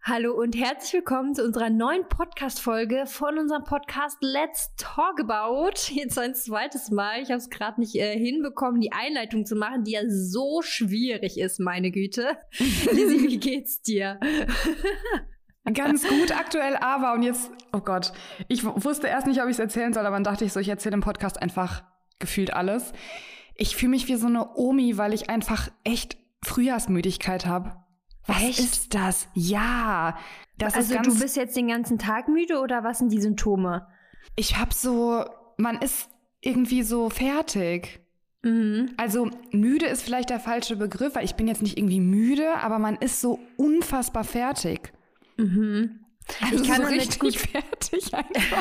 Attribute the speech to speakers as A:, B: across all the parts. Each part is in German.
A: Hallo und herzlich willkommen zu unserer neuen Podcast-Folge von unserem Podcast Let's Talk About. Jetzt ein zweites Mal. Ich habe es gerade nicht hinbekommen, die Einleitung zu machen, die ja so schwierig ist, meine Güte. Lizzie, wie geht's dir?
B: Ganz gut aktuell, aber und jetzt, oh Gott, ich wusste erst nicht, ob ich es erzählen soll, aber dann dachte ich so, ich erzähle im Podcast einfach gefühlt alles. Ich fühle mich wie so eine Omi, weil ich einfach echt Frühjahrsmüdigkeit habe. Was ist das? Ja.
A: Also du bist jetzt den ganzen Tag müde oder was sind die Symptome?
B: Ich habe man ist irgendwie so fertig.
A: Mhm.
B: Also müde ist vielleicht der falsche Begriff, weil ich bin jetzt nicht irgendwie müde, aber man ist so unfassbar fertig.
A: Mhm.
B: Also
A: ich kann
B: so
A: damit
B: richtig fertig einfach.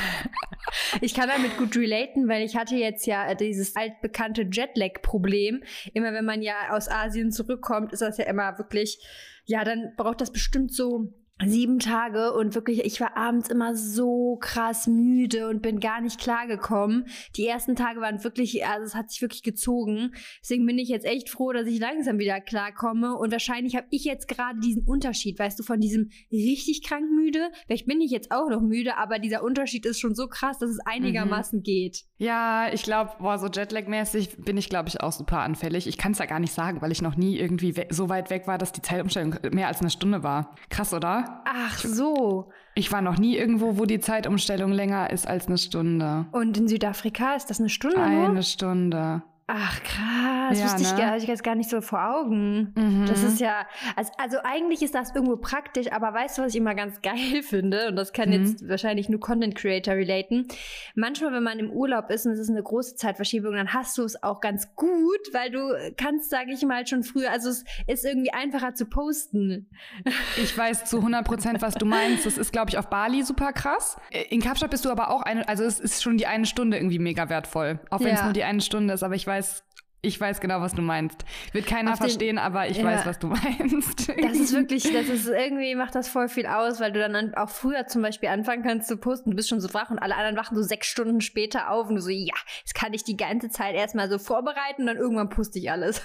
A: Ich kann damit gut relaten, weil ich hatte jetzt ja dieses altbekannte Jetlag-Problem. Immer wenn man ja aus Asien zurückkommt, ist das ja immer wirklich, ja, dann braucht das bestimmt so 7 Tage und wirklich, ich war abends immer so krass müde und bin gar nicht klargekommen. Die ersten Tage waren wirklich, also es hat sich wirklich gezogen. Deswegen bin ich jetzt echt froh, dass ich langsam wieder klarkomme und wahrscheinlich habe ich jetzt gerade diesen Unterschied, weißt du, von diesem richtig krank müde. Vielleicht bin ich jetzt auch noch müde, aber dieser Unterschied ist schon so krass, dass es einigermaßen geht.
B: Ja, ich glaube, so Jetlag-mäßig bin ich, glaube ich, auch super anfällig. Ich kann es ja gar nicht sagen, weil ich noch nie irgendwie so weit weg war, dass die Zeitumstellung mehr als eine Stunde war. Krass, oder?
A: Ach so.
B: Ich war noch nie irgendwo, wo die Zeitumstellung länger ist als eine Stunde.
A: Und in Südafrika ist das eine Stunde nur?
B: Eine Stunde.
A: Ach krass,
B: Ja,
A: wusste ich,
B: ne?
A: hatte ich jetzt gar nicht so vor Augen.
B: Mhm.
A: Das ist ja, also eigentlich ist das irgendwo praktisch, aber weißt du, was ich immer ganz geil finde? Und das kann jetzt wahrscheinlich nur Content Creator relaten. Manchmal, wenn man im Urlaub ist und es ist eine große Zeitverschiebung, dann hast du es auch ganz gut, weil du kannst, sage ich mal, schon früher, also es ist irgendwie einfacher zu posten.
B: Ich weiß zu 100%, was du meinst. Das ist, glaube ich, auf Bali super krass. In Kapstadt bist du aber auch also es ist schon die eine Stunde irgendwie mega wertvoll. Auch wenn es nur die eine Stunde ist, aber ich weiß genau, was du meinst. Wird keiner verstehen, aber ich weiß, was du meinst.
A: Das ist wirklich, irgendwie macht das voll viel aus, weil du dann auch früher zum Beispiel anfangen kannst zu posten, du bist schon so wach und alle anderen wachen so 6 Stunden später auf und du so, ja, jetzt kann ich die ganze Zeit erstmal so vorbereiten und dann irgendwann poste ich alles.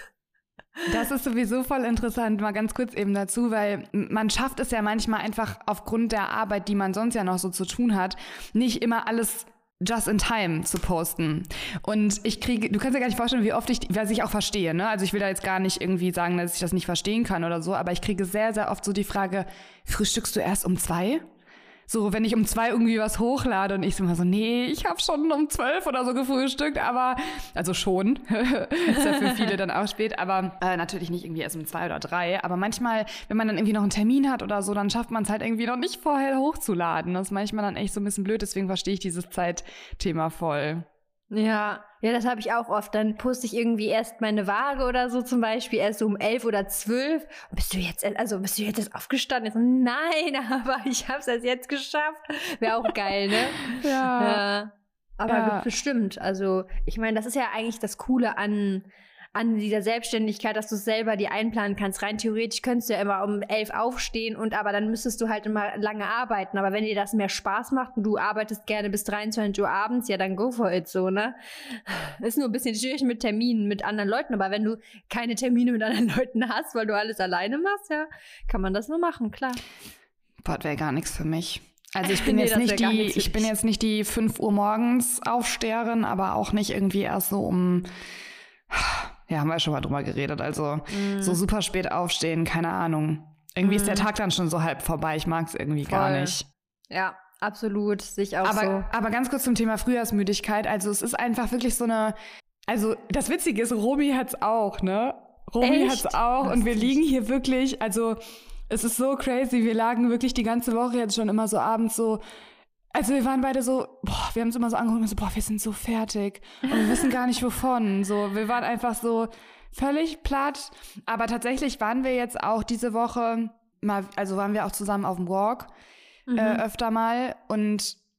B: Das ist sowieso voll interessant, mal ganz kurz eben dazu, weil man schafft es ja manchmal einfach aufgrund der Arbeit, die man sonst ja noch so zu tun hat, nicht immer alles just in time zu posten. Und du kannst dir gar nicht vorstellen, wie oft was ich auch verstehe, ne? Also ich will da jetzt gar nicht irgendwie sagen, dass ich das nicht verstehen kann oder so, aber ich kriege sehr, sehr oft so die Frage, frühstückst du erst um 2? So, wenn ich um 2 irgendwie was hochlade und ich so immer so, nee, ich habe schon um 12 oder so gefrühstückt, aber, also schon, ist ja für viele dann auch spät, aber natürlich nicht irgendwie erst um 2 oder 3, aber manchmal, wenn man dann irgendwie noch einen Termin hat oder so, dann schafft man es halt irgendwie noch nicht vorher hochzuladen. Das ist manchmal dann echt so ein bisschen blöd, deswegen verstehe ich dieses Zeitthema voll.
A: Ja, das habe ich auch oft. Dann poste ich irgendwie erst meine Waage oder so zum Beispiel erst so um 11 oder 12. Bist du jetzt erst aufgestanden? Ich so, nein, aber ich habe es erst jetzt geschafft. Wäre auch geil, ne?
B: Ja.
A: Aber bestimmt. Also ich meine, das ist ja eigentlich das Coole an dieser Selbstständigkeit, dass du es selber dir einplanen kannst. Rein theoretisch könntest du ja immer um 11 aufstehen aber dann müsstest du halt immer lange arbeiten. Aber wenn dir das mehr Spaß macht und du arbeitest gerne bis 23 Uhr abends, ja, dann go for it, so, ne? Ist nur ein bisschen schwierig mit Terminen mit anderen Leuten, aber wenn du keine Termine mit anderen Leuten hast, weil du alles alleine machst, ja, kann man das nur machen, klar.
B: Boah, das wäre gar nichts für mich. Also ich bin jetzt nicht die 5 Uhr morgens Aufsteherin, aber auch nicht irgendwie erst so ja, haben wir ja schon mal drüber geredet. Also so super spät aufstehen, keine Ahnung. Irgendwie ist der Tag dann schon so halb vorbei. Ich mag es irgendwie gar nicht.
A: Ja, absolut. Sich auch so.
B: Aber ganz kurz zum Thema Frühjahrsmüdigkeit. Also es ist einfach wirklich so eine... Also das Witzige ist, Romy hat's auch, ne? Romy hat's auch. Und wir liegen hier wirklich... Also es ist so crazy. Wir lagen wirklich die ganze Woche jetzt schon immer so abends so... Also wir waren beide so, wir haben es immer so angeguckt und so, wir sind so fertig und wir wissen gar nicht wovon. So, wir waren einfach so völlig platt. Aber tatsächlich waren wir jetzt auch diese Woche waren wir auch zusammen auf dem Walk öfter mal und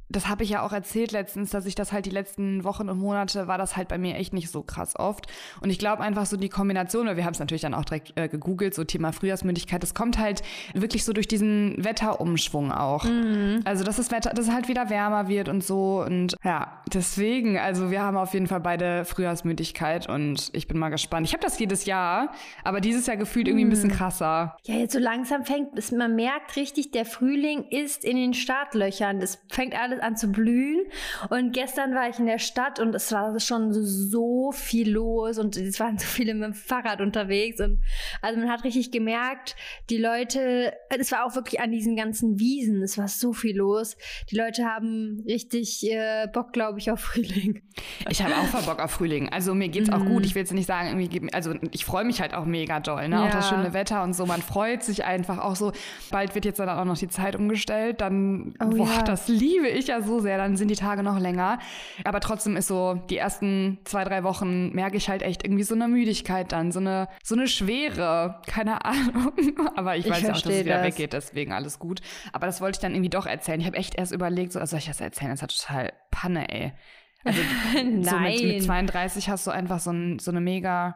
B: das habe ich ja auch erzählt letztens, dass ich das halt die letzten Wochen und Monate war das halt bei mir echt nicht so krass oft. Und ich glaube einfach so die Kombination, weil wir haben es natürlich dann auch direkt gegoogelt, so Thema Frühjahrsmüdigkeit, das kommt halt wirklich so durch diesen Wetterumschwung auch. Also dass das Wetter, dass es halt wieder wärmer wird und so. Und ja, deswegen, also wir haben auf jeden Fall beide Frühjahrsmüdigkeit und ich bin mal gespannt. Ich habe das jedes Jahr, aber dieses Jahr gefühlt irgendwie ein bisschen krasser.
A: Ja, jetzt so langsam fängt es, man merkt richtig, der Frühling ist in den Startlöchern. Es fängt alles an zu blühen. Und gestern war ich in der Stadt und es war schon so viel los und es waren so viele mit dem Fahrrad unterwegs. Und also man hat richtig gemerkt, die Leute, es war auch wirklich an diesen ganzen Wiesen, es war so viel los. Die Leute haben richtig Bock, glaube ich, auf Frühling.
B: Ich habe auch voll Bock auf Frühling. Also mir geht's auch gut. Ich will jetzt nicht sagen, irgendwie, also ich freue mich halt auch mega doll, ne? Auch das schöne Wetter und so. Man freut sich einfach auch so. Bald wird jetzt dann auch noch die Zeit umgestellt. Dann, das liebe ich ja so sehr. Dann sind die Tage noch länger. Aber trotzdem ist so, die ersten 2-3 Wochen merke ich halt echt irgendwie so eine Müdigkeit dann. So eine Schwere. Keine Ahnung. Aber ich weiß ja auch, dass es wieder weggeht. Deswegen alles gut. Aber das wollte ich dann irgendwie doch erzählen. Ich habe echt erst überlegt, so, soll ich das erzählen? Das ist total Panne, ey. Also so mit 32 hast du einfach so eine mega,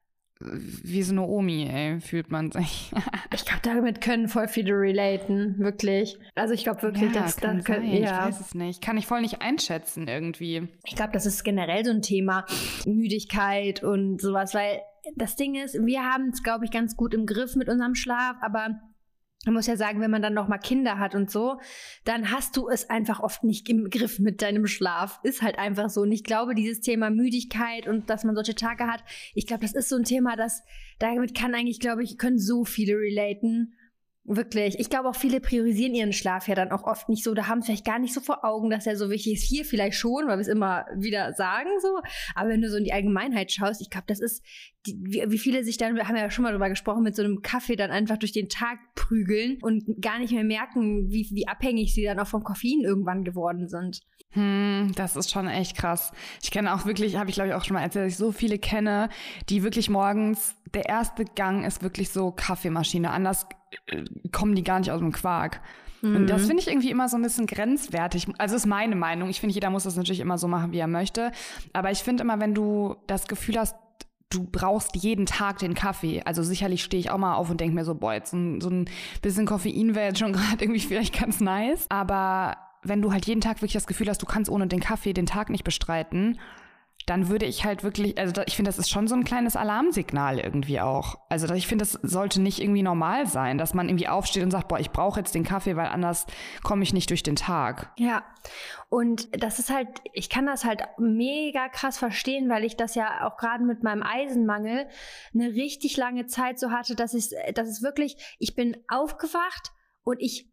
B: wie so eine Omi, ey, fühlt man sich. Ich
A: glaube, damit können voll viele relaten, wirklich. Also ich glaube wirklich, dass das
B: können. Ich weiß es nicht. Kann ich voll nicht einschätzen irgendwie.
A: Ich glaube, das ist generell so ein Thema, Müdigkeit und sowas, weil das Ding ist, wir haben es, glaube ich, ganz gut im Griff mit unserem Schlaf, aber man muss ja sagen, wenn man dann noch mal Kinder hat und so, dann hast du es einfach oft nicht im Griff mit deinem Schlaf. Ist halt einfach so. Und ich glaube, dieses Thema Müdigkeit und dass man solche Tage hat, ich glaube, das ist so ein Thema, damit kann eigentlich, glaube ich, können so viele relaten. Wirklich. Ich glaube auch, viele priorisieren ihren Schlaf ja dann auch oft nicht so. Da haben es vielleicht gar nicht so vor Augen, dass er so wichtig ist. Hier vielleicht schon, weil wir es immer wieder sagen so. Aber wenn du so in die Allgemeinheit schaust, ich glaube, das ist, wie viele sich dann, wir haben ja schon mal drüber gesprochen, mit so einem Kaffee dann einfach durch den Tag prügeln und gar nicht mehr merken, wie abhängig sie dann auch vom Koffein irgendwann geworden sind.
B: Das ist schon echt krass. Ich kenne auch wirklich, habe ich glaube ich auch schon mal erzählt, dass ich so viele kenne, die wirklich morgens, der erste Gang ist wirklich so Kaffeemaschine. Anders kommen die gar nicht aus dem Quark. Und das finde ich irgendwie immer so ein bisschen grenzwertig. Also ist meine Meinung. Ich finde, jeder muss das natürlich immer so machen, wie er möchte. Aber ich finde immer, wenn du das Gefühl hast, du brauchst jeden Tag den Kaffee. Also sicherlich stehe ich auch mal auf und denke mir so, boah, jetzt so ein bisschen Koffein wäre jetzt schon gerade irgendwie vielleicht ganz nice. Aber wenn du halt jeden Tag wirklich das Gefühl hast, du kannst ohne den Kaffee den Tag nicht bestreiten, dann würde ich halt wirklich, also ich finde, das ist schon so ein kleines Alarmsignal irgendwie auch. Also ich finde, das sollte nicht irgendwie normal sein, dass man irgendwie aufsteht und sagt, boah, ich brauche jetzt den Kaffee, weil anders komme ich nicht durch den Tag.
A: Ja, und das ist halt, ich kann das halt mega krass verstehen, weil ich das ja auch gerade mit meinem Eisenmangel eine richtig lange Zeit so hatte, dass es wirklich, ich bin aufgewacht und ich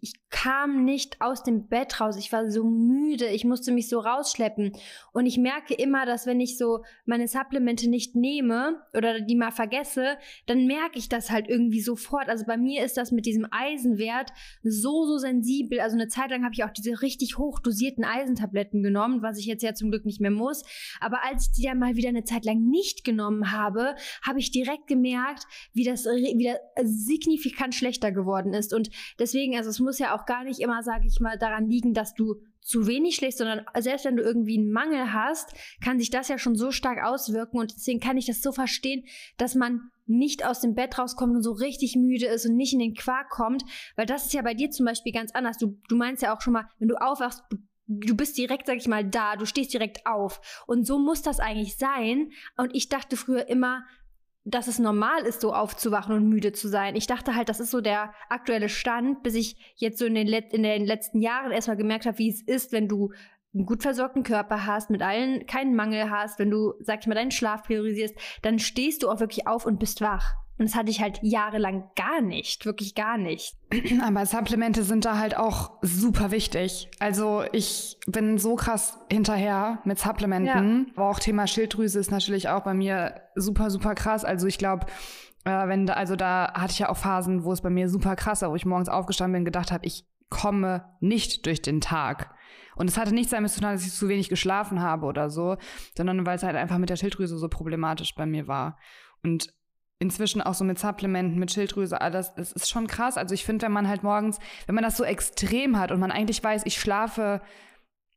A: kam nicht aus dem Bett raus. Ich war so müde. Ich musste mich so rausschleppen. Und ich merke immer, dass wenn ich so meine Supplemente nicht nehme oder die mal vergesse, dann merke ich das halt irgendwie sofort. Also bei mir ist das mit diesem Eisenwert so sensibel. Also eine Zeit lang habe ich auch diese richtig hoch dosierten Eisentabletten genommen, was ich jetzt ja zum Glück nicht mehr muss. Aber als ich die dann mal wieder eine Zeit lang nicht genommen habe, habe ich direkt gemerkt, wie das wieder signifikant schlechter geworden ist. Und deswegen, also es muss ja auch gar nicht immer, sage ich mal, daran liegen, dass du zu wenig schläfst, sondern selbst wenn du irgendwie einen Mangel hast, kann sich das ja schon so stark auswirken und deswegen kann ich das so verstehen, dass man nicht aus dem Bett rauskommt und so richtig müde ist und nicht in den Quark kommt, weil das ist ja bei dir zum Beispiel ganz anders. Du meinst ja auch schon mal, wenn du aufwachst, du bist direkt, sag ich mal, da, du stehst direkt auf und so muss das eigentlich sein und ich dachte früher immer, dass es normal ist, so aufzuwachen und müde zu sein. Ich dachte halt, das ist so der aktuelle Stand, bis ich jetzt so in den letzten Jahren erstmal gemerkt habe, wie es ist, wenn du einen gut versorgten Körper hast, mit allen keinen Mangel hast, wenn du, sag ich mal, deinen Schlaf priorisierst, dann stehst du auch wirklich auf und bist wach. Und das hatte ich halt jahrelang gar nicht, wirklich gar nicht.
B: Aber Supplemente sind da halt auch super wichtig. Also ich bin so krass hinterher mit Supplementen. Ja. Aber auch Thema Schilddrüse ist natürlich auch bei mir super, super krass. Also ich glaube, da hatte ich ja auch Phasen, wo es bei mir super krass war, wo ich morgens aufgestanden bin und gedacht habe, ich komme nicht durch den Tag. Und es hatte nichts damit zu tun, dass ich zu wenig geschlafen habe oder so, sondern weil es halt einfach mit der Schilddrüse so problematisch bei mir war. Und inzwischen auch so mit Supplementen, mit Schilddrüse, alles, es ist schon krass. Also ich finde, wenn man halt morgens, wenn man das so extrem hat und man eigentlich weiß, ich schlafe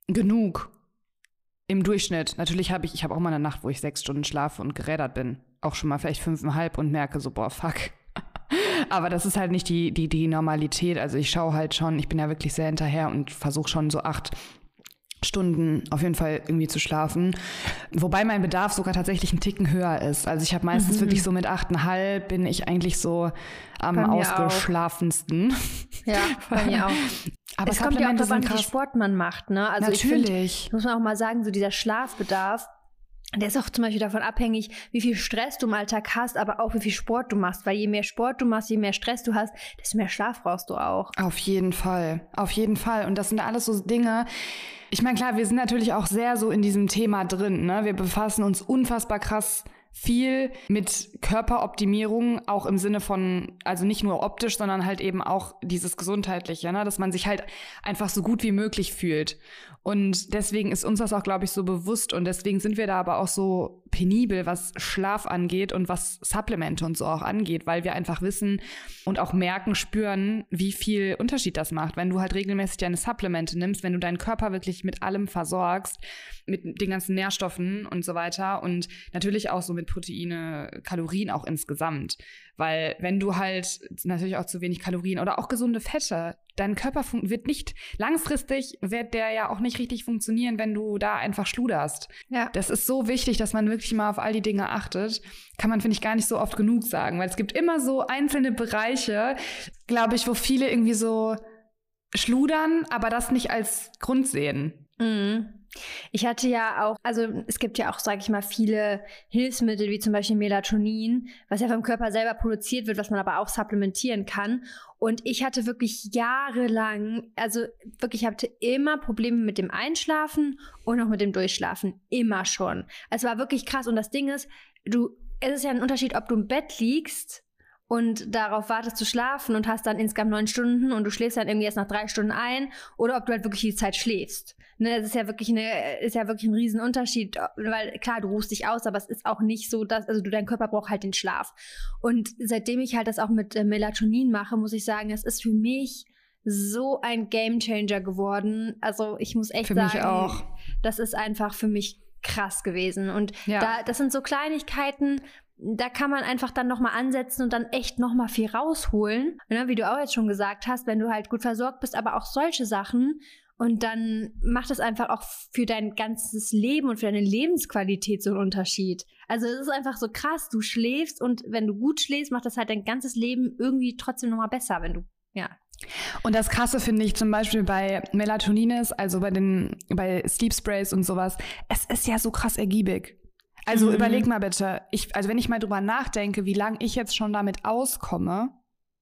B: genug im Durchschnitt. Natürlich habe ich habe auch mal eine Nacht, wo ich 6 Stunden schlafe und gerädert bin. Auch schon mal vielleicht 5,5 und merke so, boah, fuck. Aber das ist halt nicht die Normalität. Also ich schaue halt schon, ich bin ja wirklich sehr hinterher und versuche schon so 8 Stunden auf jeden Fall irgendwie zu schlafen. Wobei mein Bedarf sogar tatsächlich einen Ticken höher ist. Also ich habe meistens wirklich so mit 8,5 bin ich eigentlich so am ausgeschlafensten.
A: Ja, bei mir auch.
B: Aber
A: es kommt ja auch darauf an, wie viel
B: krass.
A: Sport man macht, ne? Also
B: Natürlich.
A: Ich find, muss man auch mal sagen, so dieser Schlafbedarf, der ist auch zum Beispiel davon abhängig, wie viel Stress du im Alltag hast, aber auch wie viel Sport du machst. Weil je mehr Sport du machst, je mehr Stress du hast, desto mehr Schlaf brauchst du auch.
B: Auf jeden Fall. Auf jeden Fall. Und das sind alles so Dinge. Ich meine, klar, wir sind natürlich auch sehr so in diesem Thema drin, ne? Wir befassen uns unfassbar krass viel mit Körperoptimierung, auch im Sinne von, also nicht nur optisch, sondern halt eben auch dieses Gesundheitliche, ne? Dass man sich halt einfach so gut wie möglich fühlt. Und deswegen ist uns das auch, glaube ich, so bewusst und deswegen sind wir da aber auch so penibel, was Schlaf angeht und was Supplemente und so auch angeht, weil wir einfach wissen und auch merken, spüren, wie viel Unterschied das macht, wenn du halt regelmäßig deine Supplemente nimmst, wenn du deinen Körper wirklich mit allem versorgst, mit den ganzen Nährstoffen und so weiter und natürlich auch so mit Proteine, Kalorien auch insgesamt. Weil wenn du halt natürlich auch zu wenig Kalorien oder auch gesunde Fette, dein Körper wird nicht, langfristig wird der ja auch nicht richtig funktionieren, wenn du da einfach schluderst. Ja. Das ist so wichtig, dass man wirklich mal auf all die Dinge achtet. Kann man, finde ich, gar nicht so oft genug sagen, weil es gibt immer so einzelne Bereiche, glaube ich, wo viele irgendwie so schludern, aber das nicht als Grund sehen.
A: Mhm. Ich hatte ja auch, also es gibt ja auch, sage ich mal, viele Hilfsmittel, wie zum Beispiel Melatonin, was ja vom Körper selber produziert wird, was man aber auch supplementieren kann. Und ich hatte wirklich jahrelang, also wirklich, ich hatte immer Probleme mit dem Einschlafen und auch mit dem Durchschlafen. Immer schon. Es war wirklich krass. Und das Ding ist, es ist ja ein Unterschied, ob du im Bett liegst und darauf wartest zu schlafen und hast dann insgesamt 9 Stunden und du schläfst dann irgendwie erst nach 3 Stunden ein oder ob du halt wirklich die Zeit schläfst. Ne, das ist ja wirklich ein Riesenunterschied, weil klar, du ruhst dich aus, aber es ist auch nicht so, dass, also dein Körper braucht halt den Schlaf. Und seitdem ich halt das auch mit Melatonin mache, muss ich sagen, es ist für mich so ein Gamechanger geworden. Also ich muss echt sagen,
B: mich auch.
A: Das ist einfach für mich krass gewesen. Und das sind so Kleinigkeiten, da kann man einfach dann nochmal ansetzen und dann echt nochmal viel rausholen. Ne, wie du auch jetzt schon gesagt hast, wenn du halt gut versorgt bist, aber auch solche Sachen. Und dann macht es einfach auch für dein ganzes Leben und für deine Lebensqualität so einen Unterschied. Also es ist einfach so krass, du schläfst und wenn du gut schläfst, macht das halt dein ganzes Leben irgendwie trotzdem nochmal besser, wenn du, ja.
B: Und das Krasse finde ich zum Beispiel bei Melatonin ist, also bei Sleep Sprays und sowas, es ist ja so krass ergiebig. Also überleg mal bitte, also wenn ich mal drüber nachdenke, wie lange ich jetzt schon damit auskomme,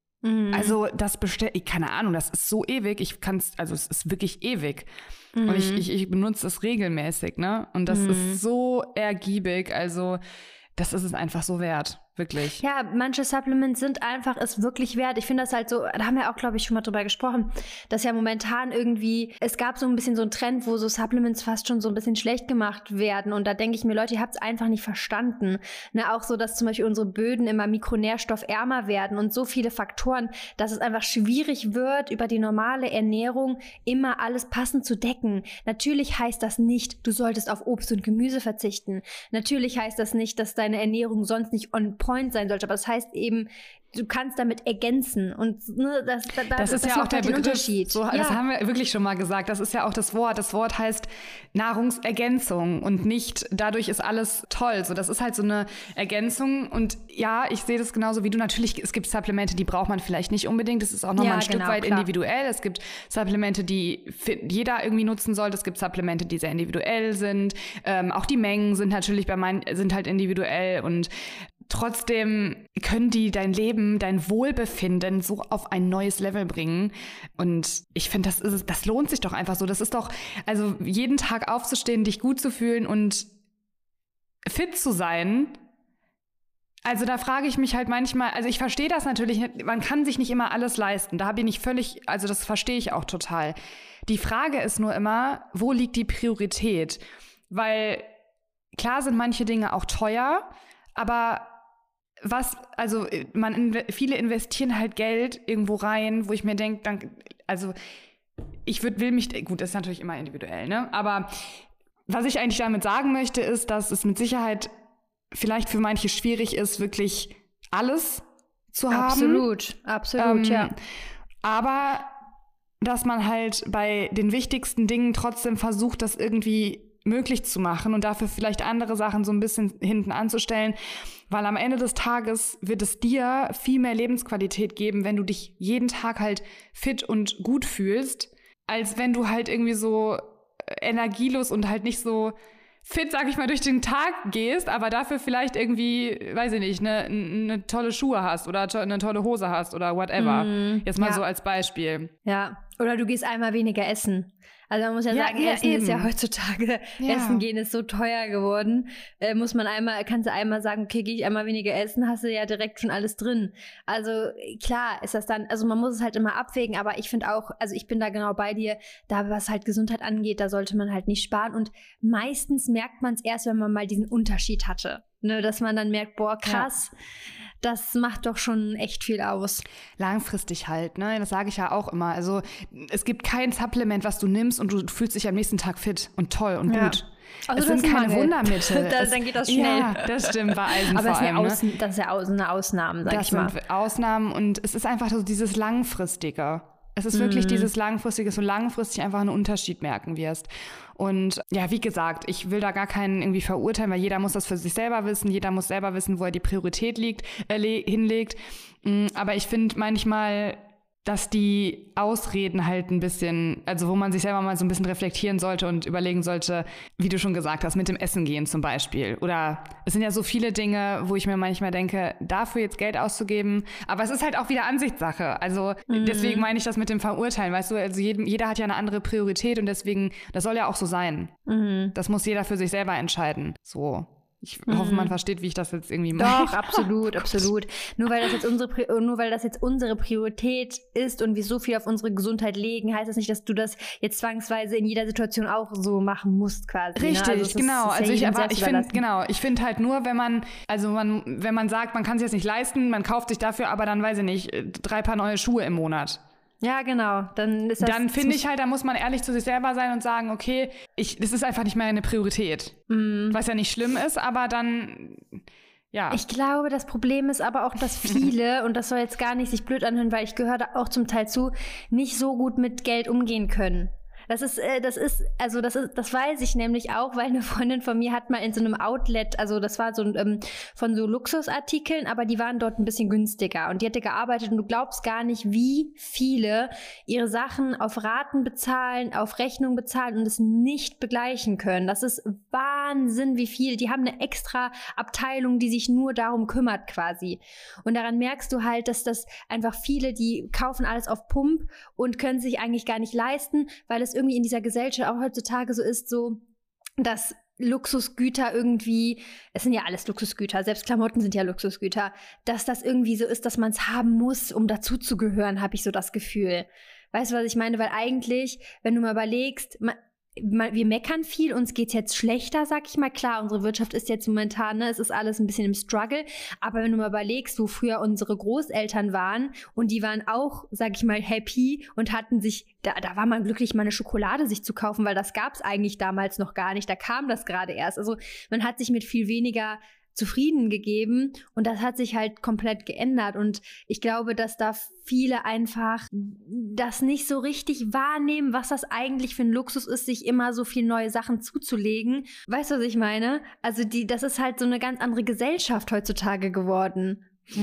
B: also das keine Ahnung, das ist so ewig, es ist wirklich ewig. Und ich benutze das regelmäßig, ne? Und das ist so ergiebig, also das ist es einfach so wert. Wirklich.
A: Ja, manche Supplements sind einfach es wirklich wert. Ich finde das halt so, da haben wir auch, glaube ich, schon mal drüber gesprochen, dass ja momentan irgendwie, es gab so ein bisschen so einen Trend, wo so Supplements fast schon so ein bisschen schlecht gemacht werden. Und da denke ich mir, Leute, ihr habt es einfach nicht verstanden. Ne, auch so, dass zum Beispiel unsere Böden immer mikronährstoffärmer werden und so viele Faktoren, dass es einfach schwierig wird, über die normale Ernährung immer alles passend zu decken. Natürlich heißt das nicht, du solltest auf Obst und Gemüse verzichten. Natürlich heißt das nicht, dass deine Ernährung sonst nicht on point sein sollte, aber das heißt eben, du kannst damit ergänzen und ne, das
B: ist ja auch der
A: den
B: Begriff,
A: Unterschied.
B: So, das haben wir wirklich schon mal gesagt, das ist ja auch das Wort. Das Wort heißt Nahrungsergänzung und nicht, dadurch ist alles toll. So, das ist halt so eine Ergänzung und ja, ich sehe das genauso wie du. Natürlich, es gibt Supplemente, die braucht man vielleicht nicht unbedingt, das ist auch nochmal ein Stück weit individuell. Es gibt Supplemente, die jeder irgendwie nutzen sollte, es gibt Supplemente, die sehr individuell sind. Auch die Mengen sind natürlich sind halt individuell und trotzdem können die dein Leben, dein Wohlbefinden so auf ein neues Level bringen. Und ich finde, das lohnt sich doch einfach so. Das ist doch, also jeden Tag aufzustehen, dich gut zu fühlen und fit zu sein. Also da frage ich mich halt manchmal, also ich verstehe das natürlich, man kann sich nicht immer alles leisten. Da bin ich völlig, also das verstehe ich auch total. Die Frage ist nur immer, wo liegt die Priorität? Weil klar sind manche Dinge auch teuer, aber viele investieren halt Geld irgendwo rein, wo ich mir denke, also gut, das ist natürlich immer individuell, ne? Aber was ich eigentlich damit sagen möchte, ist, dass es mit Sicherheit vielleicht für manche schwierig ist, wirklich alles zu haben.
A: Absolut, ja.
B: Aber dass man halt bei den wichtigsten Dingen trotzdem versucht, das irgendwie möglich zu machen und dafür vielleicht andere Sachen so ein bisschen hinten anzustellen, weil am Ende des Tages wird es dir viel mehr Lebensqualität geben, wenn du dich jeden Tag halt fit und gut fühlst, als wenn du halt irgendwie so energielos und halt nicht so fit, sag ich mal, durch den Tag gehst, aber dafür vielleicht irgendwie, weiß ich nicht, eine tolle Schuhe hast oder eine tolle Hose hast oder whatever. Jetzt mal so als Beispiel.
A: Ja, oder du gehst einmal weniger essen. Also man muss ja sagen, Essen ist ja heutzutage, Essen gehen ist so teuer geworden. Kannst du einmal sagen, okay, gehe ich einmal weniger essen, hast du ja direkt schon alles drin. Also klar ist das dann, also man muss es halt immer abwägen, aber ich finde auch, also ich bin da genau bei dir, da was halt Gesundheit angeht, da sollte man halt nicht sparen und meistens merkt man es erst, wenn man mal diesen Unterschied hatte. Ne, dass man dann merkt, boah, krass, das macht doch schon echt viel aus.
B: Langfristig halt, ne? Das sage ich ja auch immer. Also es gibt kein Supplement, was du nimmst und du fühlst dich am nächsten Tag fit und toll und gut.
A: Also
B: es sind keine Wundermittel.
A: Dann geht das schnell.
B: Ja, das stimmt, bei Eisen
A: aber
B: vor allem.
A: Das ist ja eine Ausnahme, sag ich mal.
B: Das sind Ausnahmen und es ist einfach so dieses Langfristige. Es ist wirklich dieses Langfristige, dass du langfristig einfach einen Unterschied merken wirst. Und ja, wie gesagt, ich will da gar keinen irgendwie verurteilen, weil jeder muss das für sich selber wissen. Jeder muss selber wissen, wo er die Priorität hinlegt. Aber ich finde manchmal, dass die Ausreden halt ein bisschen, also wo man sich selber mal so ein bisschen reflektieren sollte und überlegen sollte, wie du schon gesagt hast, mit dem Essen gehen zum Beispiel. Oder es sind ja so viele Dinge, wo ich mir manchmal denke, dafür jetzt Geld auszugeben. Aber es ist halt auch wieder Ansichtssache. Also deswegen meine ich das mit dem Verurteilen. Weißt du, also jeder hat ja eine andere Priorität und deswegen, das soll ja auch so sein. Das muss jeder für sich selber entscheiden. So. Ich hoffe, man versteht, wie ich das jetzt irgendwie mache.
A: Doch, absolut. Nur weil das jetzt unsere Priorität ist und wir so viel auf unsere Gesundheit legen, heißt das nicht, dass du das jetzt zwangsweise in jeder Situation auch so machen musst quasi.
B: Richtig,
A: ne? Also
B: genau. Also ich finde halt nur, wenn man sagt, man kann es jetzt nicht leisten, man kauft sich dafür aber dann, weiß ich nicht, 3 Paar neue Schuhe im Monat.
A: Ja, genau. Dann
B: finde ich halt, da muss man ehrlich zu sich selber sein und sagen, okay, das ist einfach nicht mehr eine Priorität. Was ja nicht schlimm ist, aber dann, ja.
A: Ich glaube, das Problem ist aber auch, dass viele, und das soll jetzt gar nicht sich blöd anhören, weil ich gehöre da auch zum Teil zu, nicht so gut mit Geld umgehen können. Das weiß ich nämlich auch, weil eine Freundin von mir hat mal in so einem Outlet, also das war so von so Luxusartikeln, aber die waren dort ein bisschen günstiger und die hatte gearbeitet und du glaubst gar nicht, wie viele ihre Sachen auf Raten bezahlen, auf Rechnung bezahlen und es nicht begleichen können. Das ist Wahnsinn, wie viel. Die haben eine extra Abteilung, die sich nur darum kümmert quasi. Und daran merkst du halt, dass das einfach viele, die kaufen alles auf Pump und können sich eigentlich gar nicht leisten, weil es irgendwie in dieser Gesellschaft auch heutzutage so ist, so, dass Luxusgüter irgendwie, es sind ja alles Luxusgüter, selbst Klamotten sind ja Luxusgüter, dass das irgendwie so ist, dass man es haben muss, um dazuzugehören, habe ich so das Gefühl. Weißt du, was ich meine? Weil eigentlich, wenn du mal überlegst, wir meckern viel, uns geht's jetzt schlechter, sag ich mal. Klar, unsere Wirtschaft ist jetzt momentan, ne, es ist alles ein bisschen im Struggle, aber wenn du mal überlegst, wo früher unsere Großeltern waren und die waren auch, sag ich mal, happy und hatten sich, da war man glücklich, mal eine Schokolade sich zu kaufen, weil das gab's eigentlich damals noch gar nicht, da kam das gerade erst. Also man hat sich mit viel weniger zufrieden gegeben und das hat sich halt komplett geändert und ich glaube, dass da viele einfach das nicht so richtig wahrnehmen, was das eigentlich für ein Luxus ist, sich immer so viel neue Sachen zuzulegen. Weißt du, was ich meine? Also das ist halt so eine ganz andere Gesellschaft heutzutage geworden.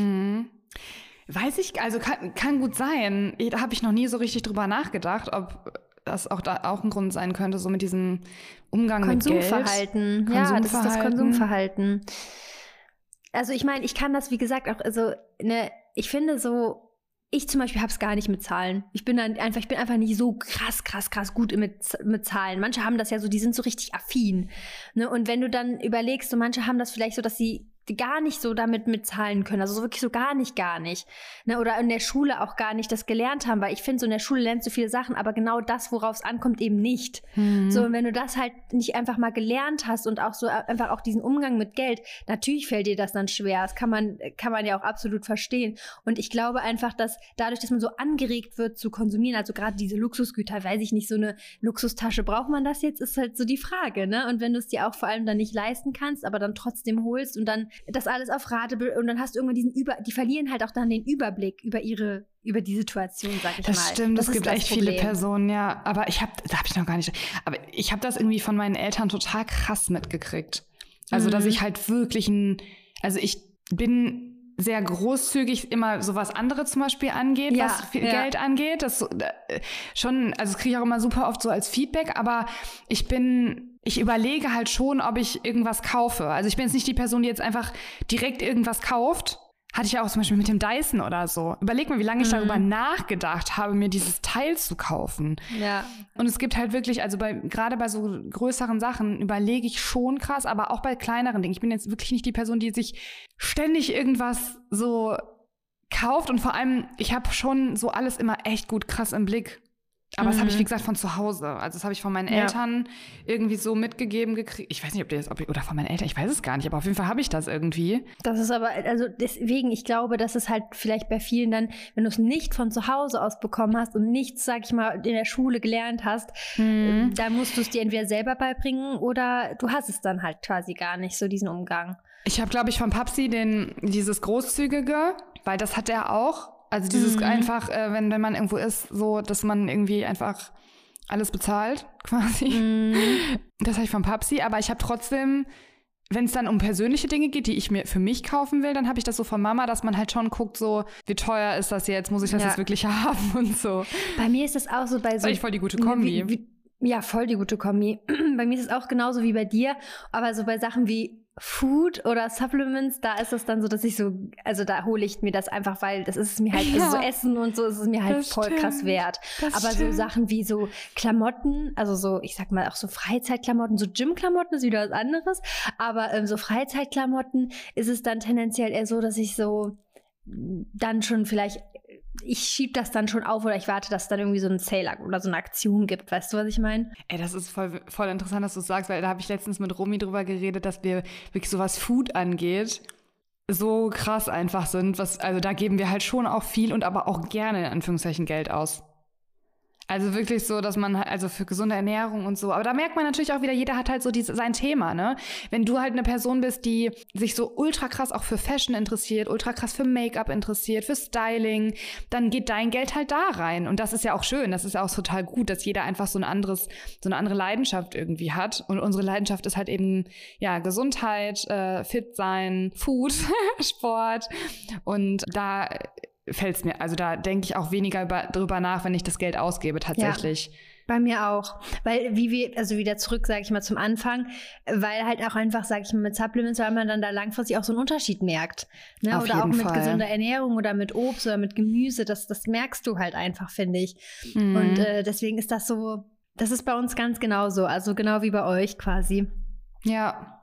B: Weiß ich, also kann gut sein. Da habe ich noch nie so richtig drüber nachgedacht, ob das auch ein Grund sein könnte, so mit diesem Umgang mit Geld.
A: Konsumverhalten. Ja, das ist das Konsumverhalten. Also ich meine, ich kann das, wie gesagt, auch, also, ich finde so, ich zum Beispiel habe es gar nicht mit Zahlen. Ich bin einfach nicht so krass gut mit Zahlen. Manche haben das ja so, die sind so richtig affin. Ne? Und wenn du dann überlegst, so manche haben das vielleicht so, dass sie gar nicht so damit mitzahlen können, also so wirklich so gar nicht, ne? Oder in der Schule auch gar nicht das gelernt haben, weil ich finde, so in der Schule lernst du viele Sachen, aber genau das, worauf es ankommt, eben nicht. So, und wenn du das halt nicht einfach mal gelernt hast und auch so einfach auch diesen Umgang mit Geld, natürlich fällt dir das dann schwer, das kann man ja auch absolut verstehen. Und ich glaube einfach, dass dadurch, dass man so angeregt wird zu konsumieren, also gerade diese Luxusgüter, weiß ich nicht, so eine Luxustasche, braucht man das jetzt, ist halt so die Frage, ne? Und wenn du es dir auch vor allem dann nicht leisten kannst, aber dann trotzdem holst und dann das alles auf Rate und dann hast du irgendwann die verlieren halt auch dann den Überblick über die Situation, sag ich mal.
B: Das stimmt, es gibt echt viele Personen, ja. Aber ich habe das irgendwie von meinen Eltern total krass mitgekriegt. Also, dass ich halt wirklich ich bin sehr großzügig immer so was anderes zum Beispiel angeht, was Geld angeht. Das schon, also das kriege ich auch immer super oft so als Feedback, aber ich überlege halt schon, ob ich irgendwas kaufe. Also ich bin jetzt nicht die Person, die jetzt einfach direkt irgendwas kauft. Hatte ich ja auch zum Beispiel mit dem Dyson oder so. Überleg mal, wie lange ich darüber nachgedacht habe, mir dieses Teil zu kaufen. Ja. Und es gibt halt wirklich, also gerade bei so größeren Sachen überlege ich schon krass, aber auch bei kleineren Dingen. Ich bin jetzt wirklich nicht die Person, die sich ständig irgendwas so kauft. Und vor allem, ich habe schon so alles immer echt gut krass im Blick. Aber das habe ich, wie gesagt, von zu Hause. Also das habe ich von meinen Eltern irgendwie so mitgegeben gekriegt. Ich weiß nicht, oder von meinen Eltern, ich weiß es gar nicht, aber auf jeden Fall habe ich das irgendwie.
A: Das ist aber, also deswegen, ich glaube, dass es halt vielleicht bei vielen dann, wenn du es nicht von zu Hause aus bekommen hast und nichts, sag ich mal, in der Schule gelernt hast, dann musst du es dir entweder selber beibringen oder du hast es dann halt quasi gar nicht, so diesen Umgang.
B: Ich habe, glaube ich, von Papsi dieses Großzügige, weil das hat er auch. Also dieses einfach, wenn man irgendwo ist, so, dass man irgendwie einfach alles bezahlt, quasi. Das habe ich von Papsi. Aber ich habe trotzdem, wenn es dann um persönliche Dinge geht, die ich mir für mich kaufen will, dann habe ich das so von Mama, dass man halt schon guckt, so, wie teuer ist das jetzt? Muss ich das jetzt wirklich haben und so.
A: Bei mir ist es auch so bei so...
B: Voll die gute Kombi.
A: Ja, voll die gute Kombi. Bei mir ist es auch genauso wie bei dir, aber so bei Sachen wie Food oder Supplements, da ist es dann so, dass ich so, also da hole ich mir das einfach, weil das ist es mir halt, also so Essen und so ist es mir halt voll krass wert. Aber so Sachen wie so Klamotten, also so, ich sag mal auch so Freizeitklamotten, so Gymklamotten ist wieder was anderes, aber so Freizeitklamotten ist es dann tendenziell eher so, dass ich so dann schon vielleicht, ich schieb das dann schon auf oder ich warte, dass es dann irgendwie so einen Sale oder so eine Aktion gibt. Weißt du, was ich meine?
B: Ey, das ist voll interessant, dass du es sagst, weil da habe ich letztens mit Romy drüber geredet, dass wir wirklich so was Food angeht, so krass einfach sind. Also da geben wir halt schon auch viel und aber auch gerne in Anführungszeichen Geld aus. Also wirklich so, dass man, also für gesunde Ernährung und so. Aber da merkt man natürlich auch wieder, jeder hat halt so sein Thema, ne? Wenn du halt eine Person bist, die sich so ultra krass auch für Fashion interessiert, ultra krass für Make-up interessiert, für Styling, dann geht dein Geld halt da rein. Und das ist ja auch schön, das ist ja auch total gut, dass jeder einfach so eine andere Leidenschaft irgendwie hat. Und unsere Leidenschaft ist halt eben, ja, Gesundheit, fit sein, Food, Sport. Und da fällt es mir, also da denke ich auch weniger drüber nach, wenn ich das Geld ausgebe tatsächlich.
A: Ja, bei mir auch. Weil also wieder zurück, sage ich mal, zum Anfang, weil halt auch einfach, sage ich mal, mit Supplements, weil man dann da langfristig auch so einen Unterschied merkt. Ne? Oder auch mit gesunder Ernährung oder mit Obst oder mit Gemüse, das merkst du halt einfach, finde ich. Und deswegen ist das so, das ist bei uns ganz genauso, also genau wie bei euch quasi.
B: Ja.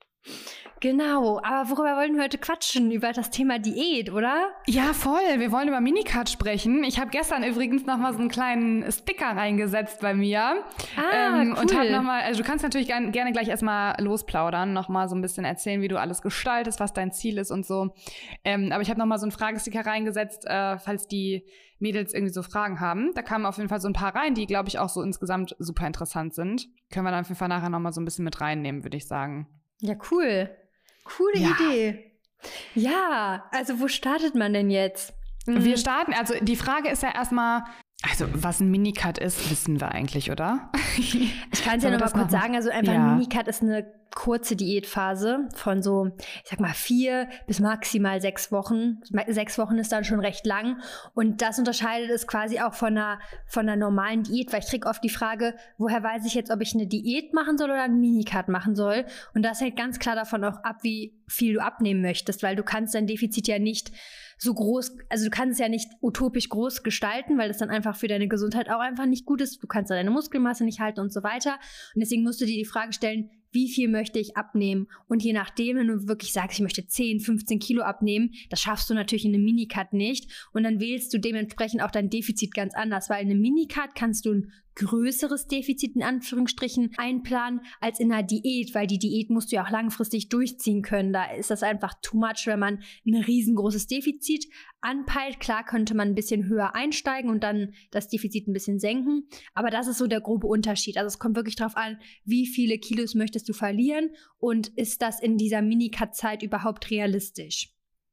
A: Genau, aber worüber wollen wir heute quatschen? Über das Thema Diät, oder?
B: Ja, voll. Wir wollen über Minicut sprechen. Ich habe gestern übrigens noch mal so einen kleinen Sticker reingesetzt bei mir.
A: Cool.
B: Und habe noch mal, also du kannst natürlich gerne gleich erstmal losplaudern, noch mal so ein bisschen erzählen, wie du alles gestaltest, was dein Ziel ist und so. Aber ich habe noch mal so einen Fragesticker reingesetzt, falls die Mädels irgendwie so Fragen haben. Da kamen auf jeden Fall so ein paar rein, die, glaube ich, auch so insgesamt super interessant sind. Können wir dann auf jeden Fall nachher noch mal so ein bisschen mit reinnehmen, würde ich sagen.
A: Ja, cool. Coole Idee. Ja, also wo startet man denn jetzt?
B: Wir starten, also die Frage ist ja erstmal, also was ein Minicut ist, wissen wir eigentlich, oder?
A: Ich kann es ja noch mal kurz sagen, also einfach ein Minicut ist eine kurze Diätphase von so, ich sag mal 4 bis maximal 6 Wochen. 6 Wochen ist dann schon recht lang und das unterscheidet es quasi auch von einer normalen Diät, weil ich kriege oft die Frage, woher weiß ich jetzt, ob ich eine Diät machen soll oder einen Minicut machen soll, und das hängt ganz klar davon auch ab, wie viel du abnehmen möchtest, weil du kannst dein Defizit ja nicht so groß, also du kannst es ja nicht utopisch groß gestalten, weil das dann einfach für deine Gesundheit auch einfach nicht gut ist. Du kannst da deine Muskelmasse nicht halten und so weiter. Und deswegen musst du dir die Frage stellen, wie viel möchte ich abnehmen. Und je nachdem, wenn du wirklich sagst, ich möchte 10, 15 Kilo abnehmen, das schaffst du natürlich in einem Minicut nicht. Und dann wählst du dementsprechend auch dein Defizit ganz anders, weil in einem Minicut kannst du ein größeres Defizit in Anführungsstrichen einplanen als in einer Diät, weil die Diät musst du ja auch langfristig durchziehen können. Da ist das einfach too much, wenn man ein riesengroßes Defizit anpeilt. Klar könnte man ein bisschen höher einsteigen und dann das Defizit ein bisschen senken, aber das ist so der grobe Unterschied. Also es kommt wirklich darauf an, wie viele Kilos möchtest du verlieren und ist das in dieser Minicut-Zeit überhaupt realistisch?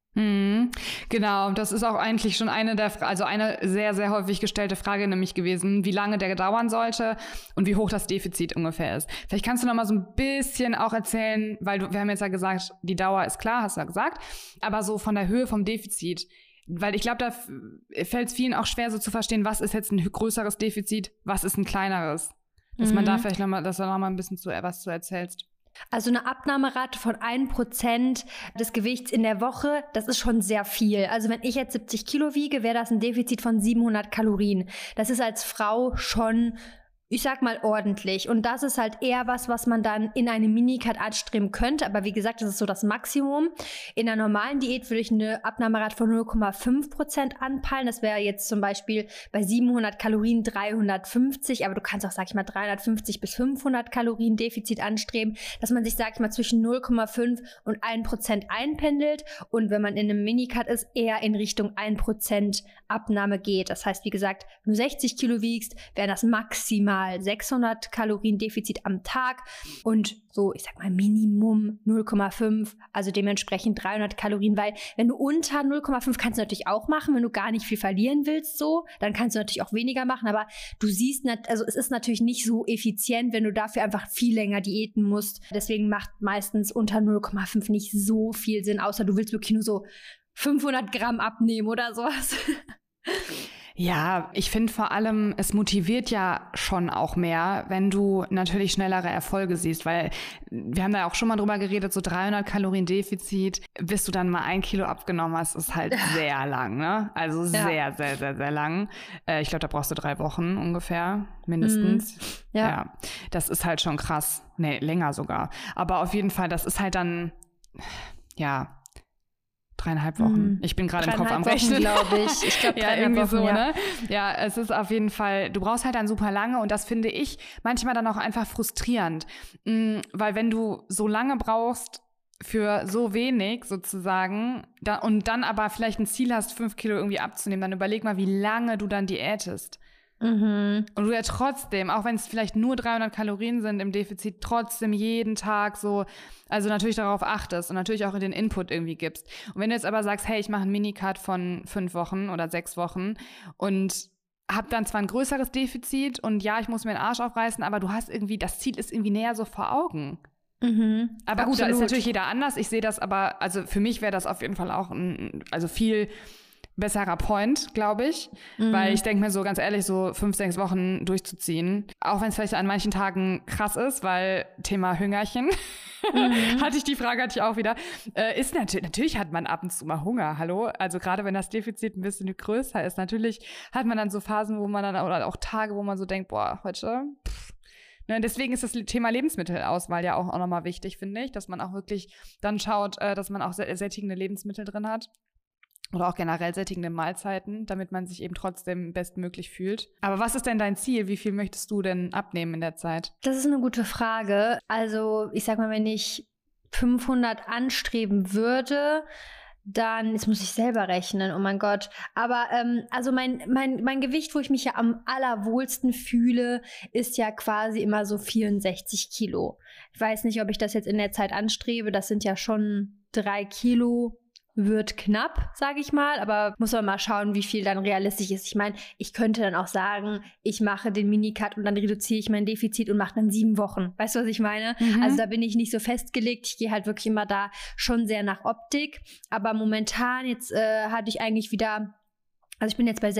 B: Genau, das ist auch eigentlich schon eine sehr, sehr häufig gestellte Frage nämlich gewesen, wie lange der dauern sollte und wie hoch das Defizit ungefähr ist. Vielleicht kannst du noch mal so ein bisschen auch erzählen, weil wir haben jetzt ja gesagt, die Dauer ist klar, hast du ja gesagt, aber so von der Höhe vom Defizit, weil ich glaube, da fällt es vielen auch schwer so zu verstehen, was ist jetzt ein größeres Defizit, was ist ein kleineres. Dass man da vielleicht noch mal ein bisschen was zu erzählst.
A: Also eine Abnahmerate von 1% des Gewichts in der Woche, das ist schon sehr viel. Also wenn ich jetzt 70 Kilo wiege, wäre das ein Defizit von 700 Kalorien. Das ist als Frau schon, ich sag mal, ordentlich. Und das ist halt eher was man dann in einem Minicut anstreben könnte. Aber wie gesagt, das ist so das Maximum. In einer normalen Diät würde ich eine Abnahmerate von 0,5% anpeilen. Das wäre jetzt zum Beispiel bei 700 Kalorien 350. Aber du kannst auch, sag ich mal, 350 bis 500 Kalorien Defizit anstreben, dass man sich, sag ich mal, zwischen 0,5 und 1% einpendelt. Und wenn man in einem Minicut ist, eher in Richtung 1% Abnahme geht. Das heißt, wie gesagt, wenn du 60 Kilo wiegst, wären das maximal 600 Kalorien Defizit am Tag und so, ich sag mal, Minimum 0,5, also dementsprechend 300 Kalorien, weil wenn du unter 0,5 kannst du natürlich auch machen, wenn du gar nicht viel verlieren willst, so, dann kannst du natürlich auch weniger machen, aber du siehst, also es ist natürlich nicht so effizient, wenn du dafür einfach viel länger diäten musst, deswegen macht meistens unter 0,5 nicht so viel Sinn, außer du willst wirklich nur so 500 Gramm abnehmen oder sowas.
B: Ja, ich finde vor allem, es motiviert ja schon auch mehr, wenn du natürlich schnellere Erfolge siehst, weil wir haben da auch schon mal drüber geredet, so 300 Kalorien Defizit, bis du dann mal 1 Kilo abgenommen hast, ist halt sehr lang, ne? Also sehr, sehr, sehr, sehr lang. Ich glaube, da brauchst du 3 Wochen ungefähr, mindestens. Ja, das ist halt schon krass. Nee, länger sogar. Aber auf jeden Fall, das ist halt dann, ja, 3,5 Wochen. Ich bin gerade im Kopf am Rechnen,
A: glaube ich. Ich glaube, 3,5
B: ja, irgendwie
A: Wochen,
B: so, ne? Ja, es ist auf jeden Fall, du brauchst halt dann super lange und das finde ich manchmal dann auch einfach frustrierend. Weil wenn du so lange brauchst für so wenig sozusagen und dann aber vielleicht ein Ziel hast, 5 Kilo irgendwie abzunehmen, dann überleg mal, wie lange du dann diätest. Und du ja trotzdem, auch wenn es vielleicht nur 300 Kalorien sind im Defizit, trotzdem jeden Tag so, also natürlich darauf achtest und natürlich auch den Input irgendwie gibst. Und wenn du jetzt aber sagst, hey, ich mache einen Minicut von 5 Wochen oder 6 Wochen und habe dann zwar ein größeres Defizit und ja, ich muss mir den Arsch aufreißen, aber du hast irgendwie, das Ziel ist irgendwie näher so vor Augen. Aber gut, da ist natürlich jeder anders. Ich sehe das aber, also für mich wäre das auf jeden Fall auch viel besserer Point, glaube ich, weil ich denke mir so, ganz ehrlich, so 5, 6 Wochen durchzuziehen, auch wenn es vielleicht an manchen Tagen krass ist, weil Thema Hüngerchen, hatte ich auch wieder, ist natürlich hat man ab und zu mal Hunger, hallo, also gerade wenn das Defizit ein bisschen größer ist, natürlich hat man dann so Phasen, wo man dann, oder auch Tage, wo man so denkt, boah, heute, ne, deswegen ist das Thema Lebensmittelauswahl ja auch nochmal wichtig, finde ich, dass man auch wirklich dann schaut, dass man auch sättigende Lebensmittel drin hat. Oder auch generell sättigende Mahlzeiten, damit man sich eben trotzdem bestmöglich fühlt. Aber was ist denn dein Ziel? Wie viel möchtest du denn abnehmen in der Zeit?
A: Das ist eine gute Frage. Also ich sag mal, wenn ich 500 anstreben würde, dann, jetzt muss ich selber rechnen, oh mein Gott. Aber also mein Gewicht, wo ich mich ja am allerwohlsten fühle, ist ja quasi immer so 64 Kilo. Ich weiß nicht, ob ich das jetzt in der Zeit anstrebe. Das sind ja schon 3 Kilo. Wird knapp, sage ich mal, aber muss man mal schauen, wie viel dann realistisch ist. Ich meine, ich könnte dann auch sagen, ich mache den Minicut und dann reduziere ich mein Defizit und mache dann 7 Wochen. Weißt du, was ich meine? Also da bin ich nicht so festgelegt. Ich gehe halt wirklich immer da schon sehr nach Optik. Aber momentan, jetzt hatte ich eigentlich wieder Also ich bin jetzt bei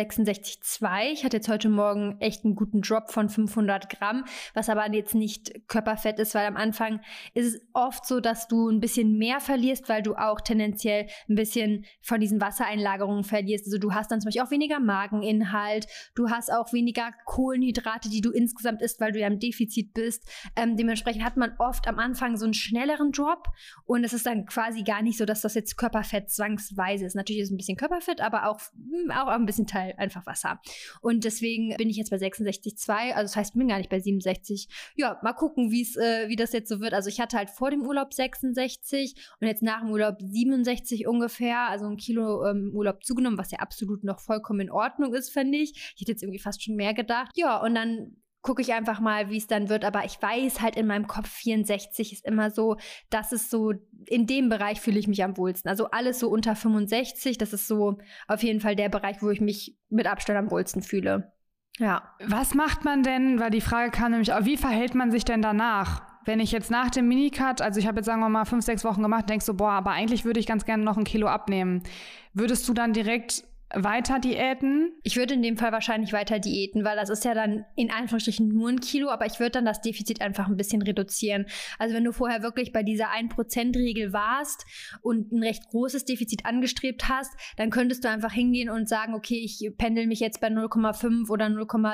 A: 66,2. Ich hatte jetzt heute Morgen echt einen guten Drop von 500 Gramm, was aber jetzt nicht Körperfett ist, weil am Anfang ist es oft so, dass du ein bisschen mehr verlierst, weil du auch tendenziell ein bisschen von diesen Wassereinlagerungen verlierst. Also du hast dann zum Beispiel auch weniger Mageninhalt, du hast auch weniger Kohlenhydrate, die du insgesamt isst, weil du ja im Defizit bist. Dementsprechend hat man oft am Anfang so einen schnelleren Drop und es ist dann quasi gar nicht so, dass das jetzt Körperfett zwangsweise ist. Natürlich ist es ein bisschen Körperfett, aber auch ein bisschen Teil einfach Wasser. Und deswegen bin ich jetzt bei 66,2, also das heißt, ich bin gar nicht bei 67. Ja, mal gucken, wie das jetzt so wird. Also ich hatte halt vor dem Urlaub 66 und jetzt nach dem Urlaub 67 ungefähr, also 1 Kilo Urlaub zugenommen, was ja absolut noch vollkommen in Ordnung ist, finde ich. Ich hätte jetzt irgendwie fast schon mehr gedacht. Ja, und dann gucke ich einfach mal, wie es dann wird. Aber ich weiß halt in meinem Kopf, 64 ist immer so, das ist so, in dem Bereich fühle ich mich am wohlsten. Also alles so unter 65, das ist so auf jeden Fall der Bereich, wo ich mich mit Abstand am wohlsten fühle. Ja.
B: Was macht man denn, weil die Frage kam nämlich auch, wie verhält man sich denn danach? Wenn ich jetzt nach dem Minicut, also ich habe jetzt sagen wir mal 5-6 Wochen gemacht, denkst du, boah, aber eigentlich würde ich ganz gerne noch 1 Kilo abnehmen. Würdest du dann direkt weiter diäten? Ich
A: würde in dem Fall wahrscheinlich weiter diäten, weil das ist ja dann in Anführungsstrichen nur 1 Kilo, aber ich würde dann das Defizit einfach ein bisschen reduzieren. Also wenn du vorher wirklich bei dieser 1%-Regel warst und ein recht großes Defizit angestrebt hast, dann könntest du einfach hingehen und sagen, okay, ich pendel mich jetzt bei 0,5 oder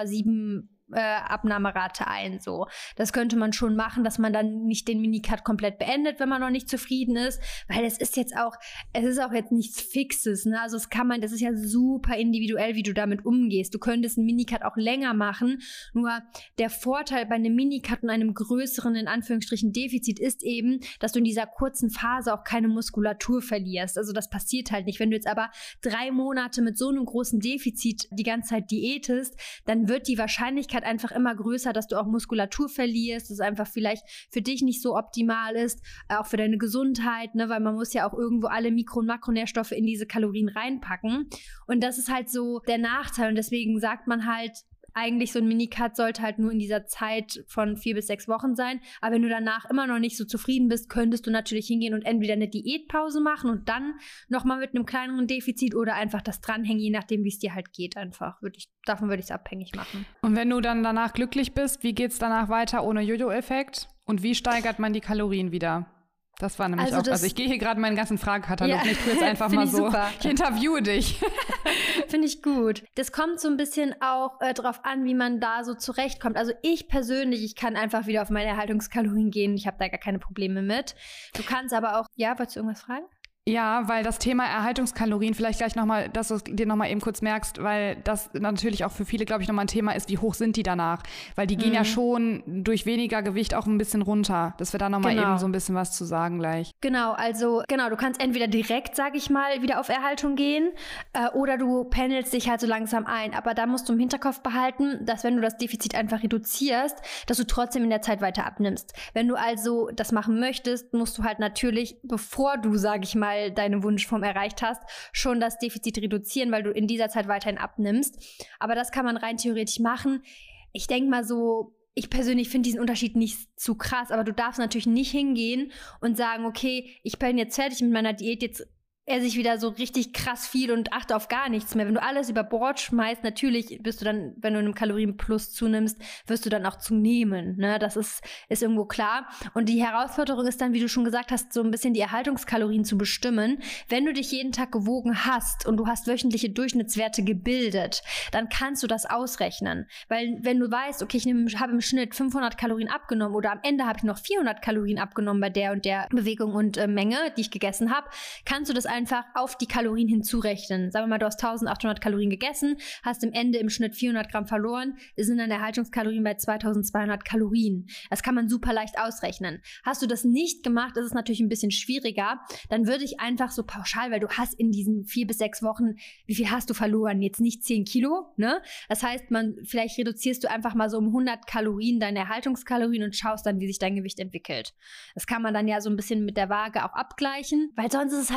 A: 0,7 Abnahmerate ein, so. Das könnte man schon machen, dass man dann nicht den Minicut komplett beendet, wenn man noch nicht zufrieden ist, weil es ist auch jetzt nichts Fixes, ne? Also das ist ja super individuell, wie du damit umgehst. Du könntest einen Minicut auch länger machen, nur der Vorteil bei einem Minicut und einem größeren, in Anführungsstrichen, Defizit ist eben, dass du in dieser kurzen Phase auch keine Muskulatur verlierst. Also das passiert halt nicht. Wenn du jetzt aber 3 Monate mit so einem großen Defizit die ganze Zeit diätest, dann wird die Wahrscheinlichkeit einfach immer größer, dass du auch Muskulatur verlierst, dass es einfach vielleicht für dich nicht so optimal ist, auch für deine Gesundheit, ne, weil man muss ja auch irgendwo alle Mikro- und Makronährstoffe in diese Kalorien reinpacken und das ist halt so der Nachteil und deswegen sagt man halt, eigentlich so ein Minicut sollte halt nur in dieser Zeit von 4 bis 6 Wochen sein. Aber wenn du danach immer noch nicht so zufrieden bist, könntest du natürlich hingehen und entweder eine Diätpause machen und dann nochmal mit einem kleineren Defizit oder einfach das dranhängen, je nachdem, wie es dir halt geht einfach. Davon würde ich es abhängig machen.
B: Und wenn du dann danach glücklich bist, wie geht es danach weiter ohne Jojo-Effekt? Und wie steigert man die Kalorien wieder? Das war nämlich also ich gehe hier gerade meinen ganzen Fragekatalog nicht, ich tue jetzt einfach mal so, super. Ich interviewe dich.
A: Finde ich gut. Das kommt so ein bisschen auch drauf an, wie man da so zurechtkommt. Also ich persönlich, ich kann einfach wieder auf meine Erhaltungskalorien gehen, ich habe da gar keine Probleme mit. Du kannst aber auch, ja, wolltest du irgendwas fragen?
B: Ja, weil das Thema Erhaltungskalorien vielleicht gleich nochmal, dass du es dir nochmal eben kurz merkst, weil das natürlich auch für viele, glaube ich, nochmal ein Thema ist, wie hoch sind die danach? Weil die gehen ja schon durch weniger Gewicht auch ein bisschen runter. Dass wir da nochmal eben so ein bisschen was zu sagen gleich.
A: Genau, du kannst entweder direkt, sag ich mal, wieder auf Erhaltung gehen oder du pendelst dich halt so langsam ein. Aber da musst du im Hinterkopf behalten, dass wenn du das Defizit einfach reduzierst, dass du trotzdem in der Zeit weiter abnimmst. Wenn du also das machen möchtest, musst du halt natürlich, bevor du, sag ich mal, deine Wunschform erreicht hast, schon das Defizit reduzieren, weil du in dieser Zeit weiterhin abnimmst. Aber das kann man rein theoretisch machen. Ich denke mal so, ich persönlich finde diesen Unterschied nicht zu krass, aber du darfst natürlich nicht hingehen und sagen, okay, ich bin jetzt fertig mit meiner Diät, jetzt esse ich wieder so richtig krass viel und achte auf gar nichts mehr. Wenn du alles über Bord schmeißt, natürlich bist du dann, wenn du einen Kalorienplus zunimmst, wirst du dann auch zunehmen. Ne? Das ist irgendwo klar. Und die Herausforderung ist dann, wie du schon gesagt hast, so ein bisschen die Erhaltungskalorien zu bestimmen. Wenn du dich jeden Tag gewogen hast und du hast wöchentliche Durchschnittswerte gebildet, dann kannst du das ausrechnen. Weil wenn du weißt, okay, ich habe im Schnitt 500 Kalorien abgenommen oder am Ende habe ich noch 400 Kalorien abgenommen bei der und der Bewegung und Menge, die ich gegessen habe, kannst du das einfach auf die Kalorien hinzurechnen. Sagen wir mal, du hast 1800 Kalorien gegessen, hast im Ende im Schnitt 400 Gramm verloren, sind deine Erhaltungskalorien bei 2200 Kalorien. Das kann man super leicht ausrechnen. Hast du das nicht gemacht, ist es natürlich ein bisschen schwieriger. Dann würde ich einfach so pauschal, weil du hast in diesen 4 bis 6 Wochen, wie viel hast du verloren? Jetzt nicht 10 Kilo, ne? Das heißt, vielleicht reduzierst du einfach mal so um 100 Kalorien deine Erhaltungskalorien und schaust dann, wie sich dein Gewicht entwickelt. Das kann man dann ja so ein bisschen mit der Waage auch abgleichen, weil sonst ist es halt schwierig.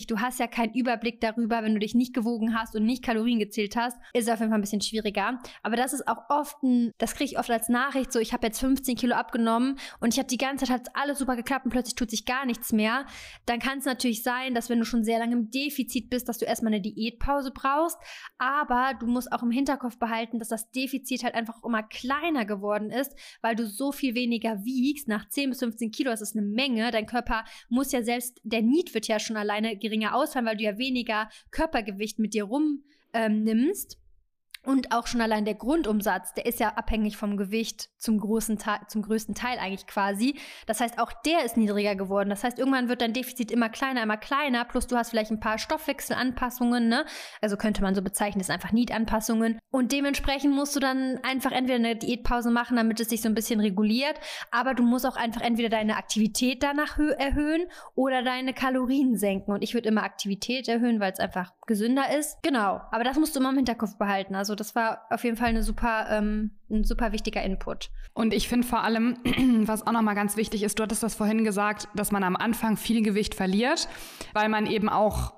A: schwierig. Du hast ja keinen Überblick darüber, wenn du dich nicht gewogen hast und nicht Kalorien gezählt hast, ist es auf jeden Fall ein bisschen schwieriger. Aber das ist auch oft das kriege ich oft als Nachricht, so ich habe jetzt 15 Kilo abgenommen und ich habe die ganze Zeit, hat alles super geklappt und plötzlich tut sich gar nichts mehr. Dann kann es natürlich sein, dass wenn du schon sehr lange im Defizit bist, dass du erstmal eine Diätpause brauchst. Aber du musst auch im Hinterkopf behalten, dass das Defizit halt einfach immer kleiner geworden ist, weil du so viel weniger wiegst. Nach 10 bis 15 Kilo, das ist eine Menge. Dein Körper muss ja selbst, der Need wird ja schon alleine geringer ausfallen, weil du ja weniger Körpergewicht mit dir nimmst. Und auch schon allein der Grundumsatz, der ist ja abhängig vom Gewicht zum größten Teil eigentlich quasi. Das heißt, auch der ist niedriger geworden. Das heißt, irgendwann wird dein Defizit immer kleiner, plus du hast vielleicht ein paar Stoffwechselanpassungen, ne? Also könnte man so bezeichnen, das sind einfach Need-Anpassungen. Und dementsprechend musst du dann einfach entweder eine Diätpause machen, damit es sich so ein bisschen reguliert, aber du musst auch einfach entweder deine Aktivität danach erhöhen oder deine Kalorien senken. Und ich würde immer Aktivität erhöhen, weil es einfach gesünder ist. Genau, aber das musst du immer im Hinterkopf behalten. Also das war auf jeden Fall ein super wichtiger Input.
B: Und ich finde vor allem, was auch nochmal ganz wichtig ist, du hattest das vorhin gesagt, dass man am Anfang viel Gewicht verliert, weil man eben auch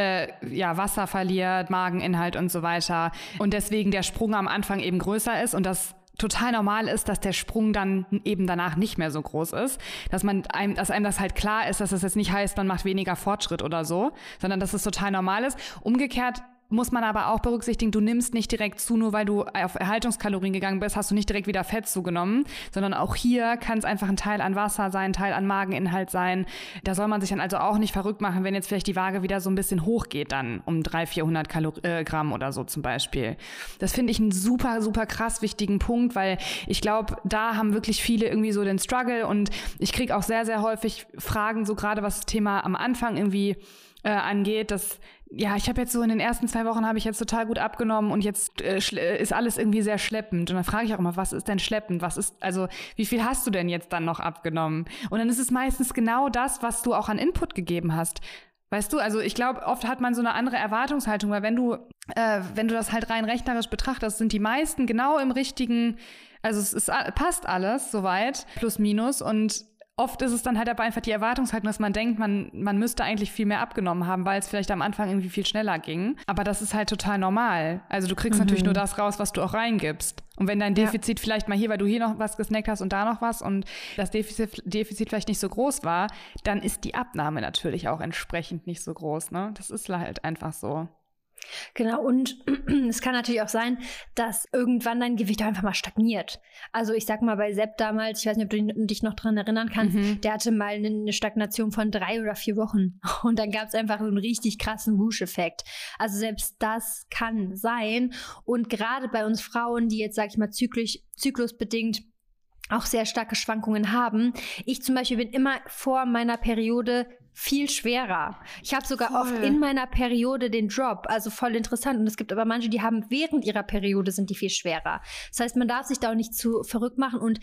B: Wasser verliert, Mageninhalt und so weiter. Und deswegen der Sprung am Anfang eben größer ist und das total normal ist, dass der Sprung dann eben danach nicht mehr so groß ist, dass einem das halt klar ist, dass das jetzt nicht heißt, man macht weniger Fortschritt oder so, sondern dass es total normal ist. Umgekehrt muss man aber auch berücksichtigen, du nimmst nicht direkt zu, nur weil du auf Erhaltungskalorien gegangen bist, hast du nicht direkt wieder Fett zugenommen, sondern auch hier kann es einfach ein Teil an Wasser sein, ein Teil an Mageninhalt sein. Da soll man sich dann also auch nicht verrückt machen, wenn jetzt vielleicht die Waage wieder so ein bisschen hochgeht dann um 300-400 Gramm oder so zum Beispiel. Das finde ich einen super, super krass wichtigen Punkt, weil ich glaube, da haben wirklich viele irgendwie so den Struggle und ich kriege auch sehr, sehr häufig Fragen, so gerade was das Thema am Anfang irgendwie angeht, dass ich habe jetzt so in den ersten 2 Wochen habe ich jetzt total gut abgenommen und jetzt ist alles irgendwie sehr schleppend. Und dann frage ich auch immer, was ist denn schleppend? Wie viel hast du denn jetzt dann noch abgenommen? Und dann ist es meistens genau das, was du auch an Input gegeben hast. Weißt du, also ich glaube, oft hat man so eine andere Erwartungshaltung, weil wenn du das halt rein rechnerisch betrachtest, sind die meisten genau im richtigen, also passt alles soweit, plus minus und oft ist es dann halt aber einfach die Erwartungshaltung, dass man denkt, man müsste eigentlich viel mehr abgenommen haben, weil es vielleicht am Anfang irgendwie viel schneller ging. Aber das ist halt total normal. Also du kriegst natürlich nur das raus, was du auch reingibst. Und wenn dein Defizit vielleicht mal weil du hier noch was gesnackt hast und da noch was und das Defizit vielleicht nicht so groß war, dann ist die Abnahme natürlich auch entsprechend nicht so groß, ne? Das ist halt einfach so.
A: Genau, und es kann natürlich auch sein, dass irgendwann dein Gewicht einfach mal stagniert. Also ich sag mal bei Sepp damals, ich weiß nicht, ob du dich noch dran erinnern kannst, der hatte mal eine Stagnation von 3 oder 4 Wochen und dann gab es einfach so einen richtig krassen Whoosh-Effekt. Also selbst das kann sein und gerade bei uns Frauen, die jetzt, sag ich mal, zyklusbedingt auch sehr starke Schwankungen haben. Ich zum Beispiel bin immer vor meiner Periode viel schwerer. Ich habe sogar oft in meiner Periode den Drop, also voll interessant. Und es gibt aber manche, die haben während ihrer Periode sind die viel schwerer. Das heißt, man darf sich da auch nicht zu verrückt machen. Und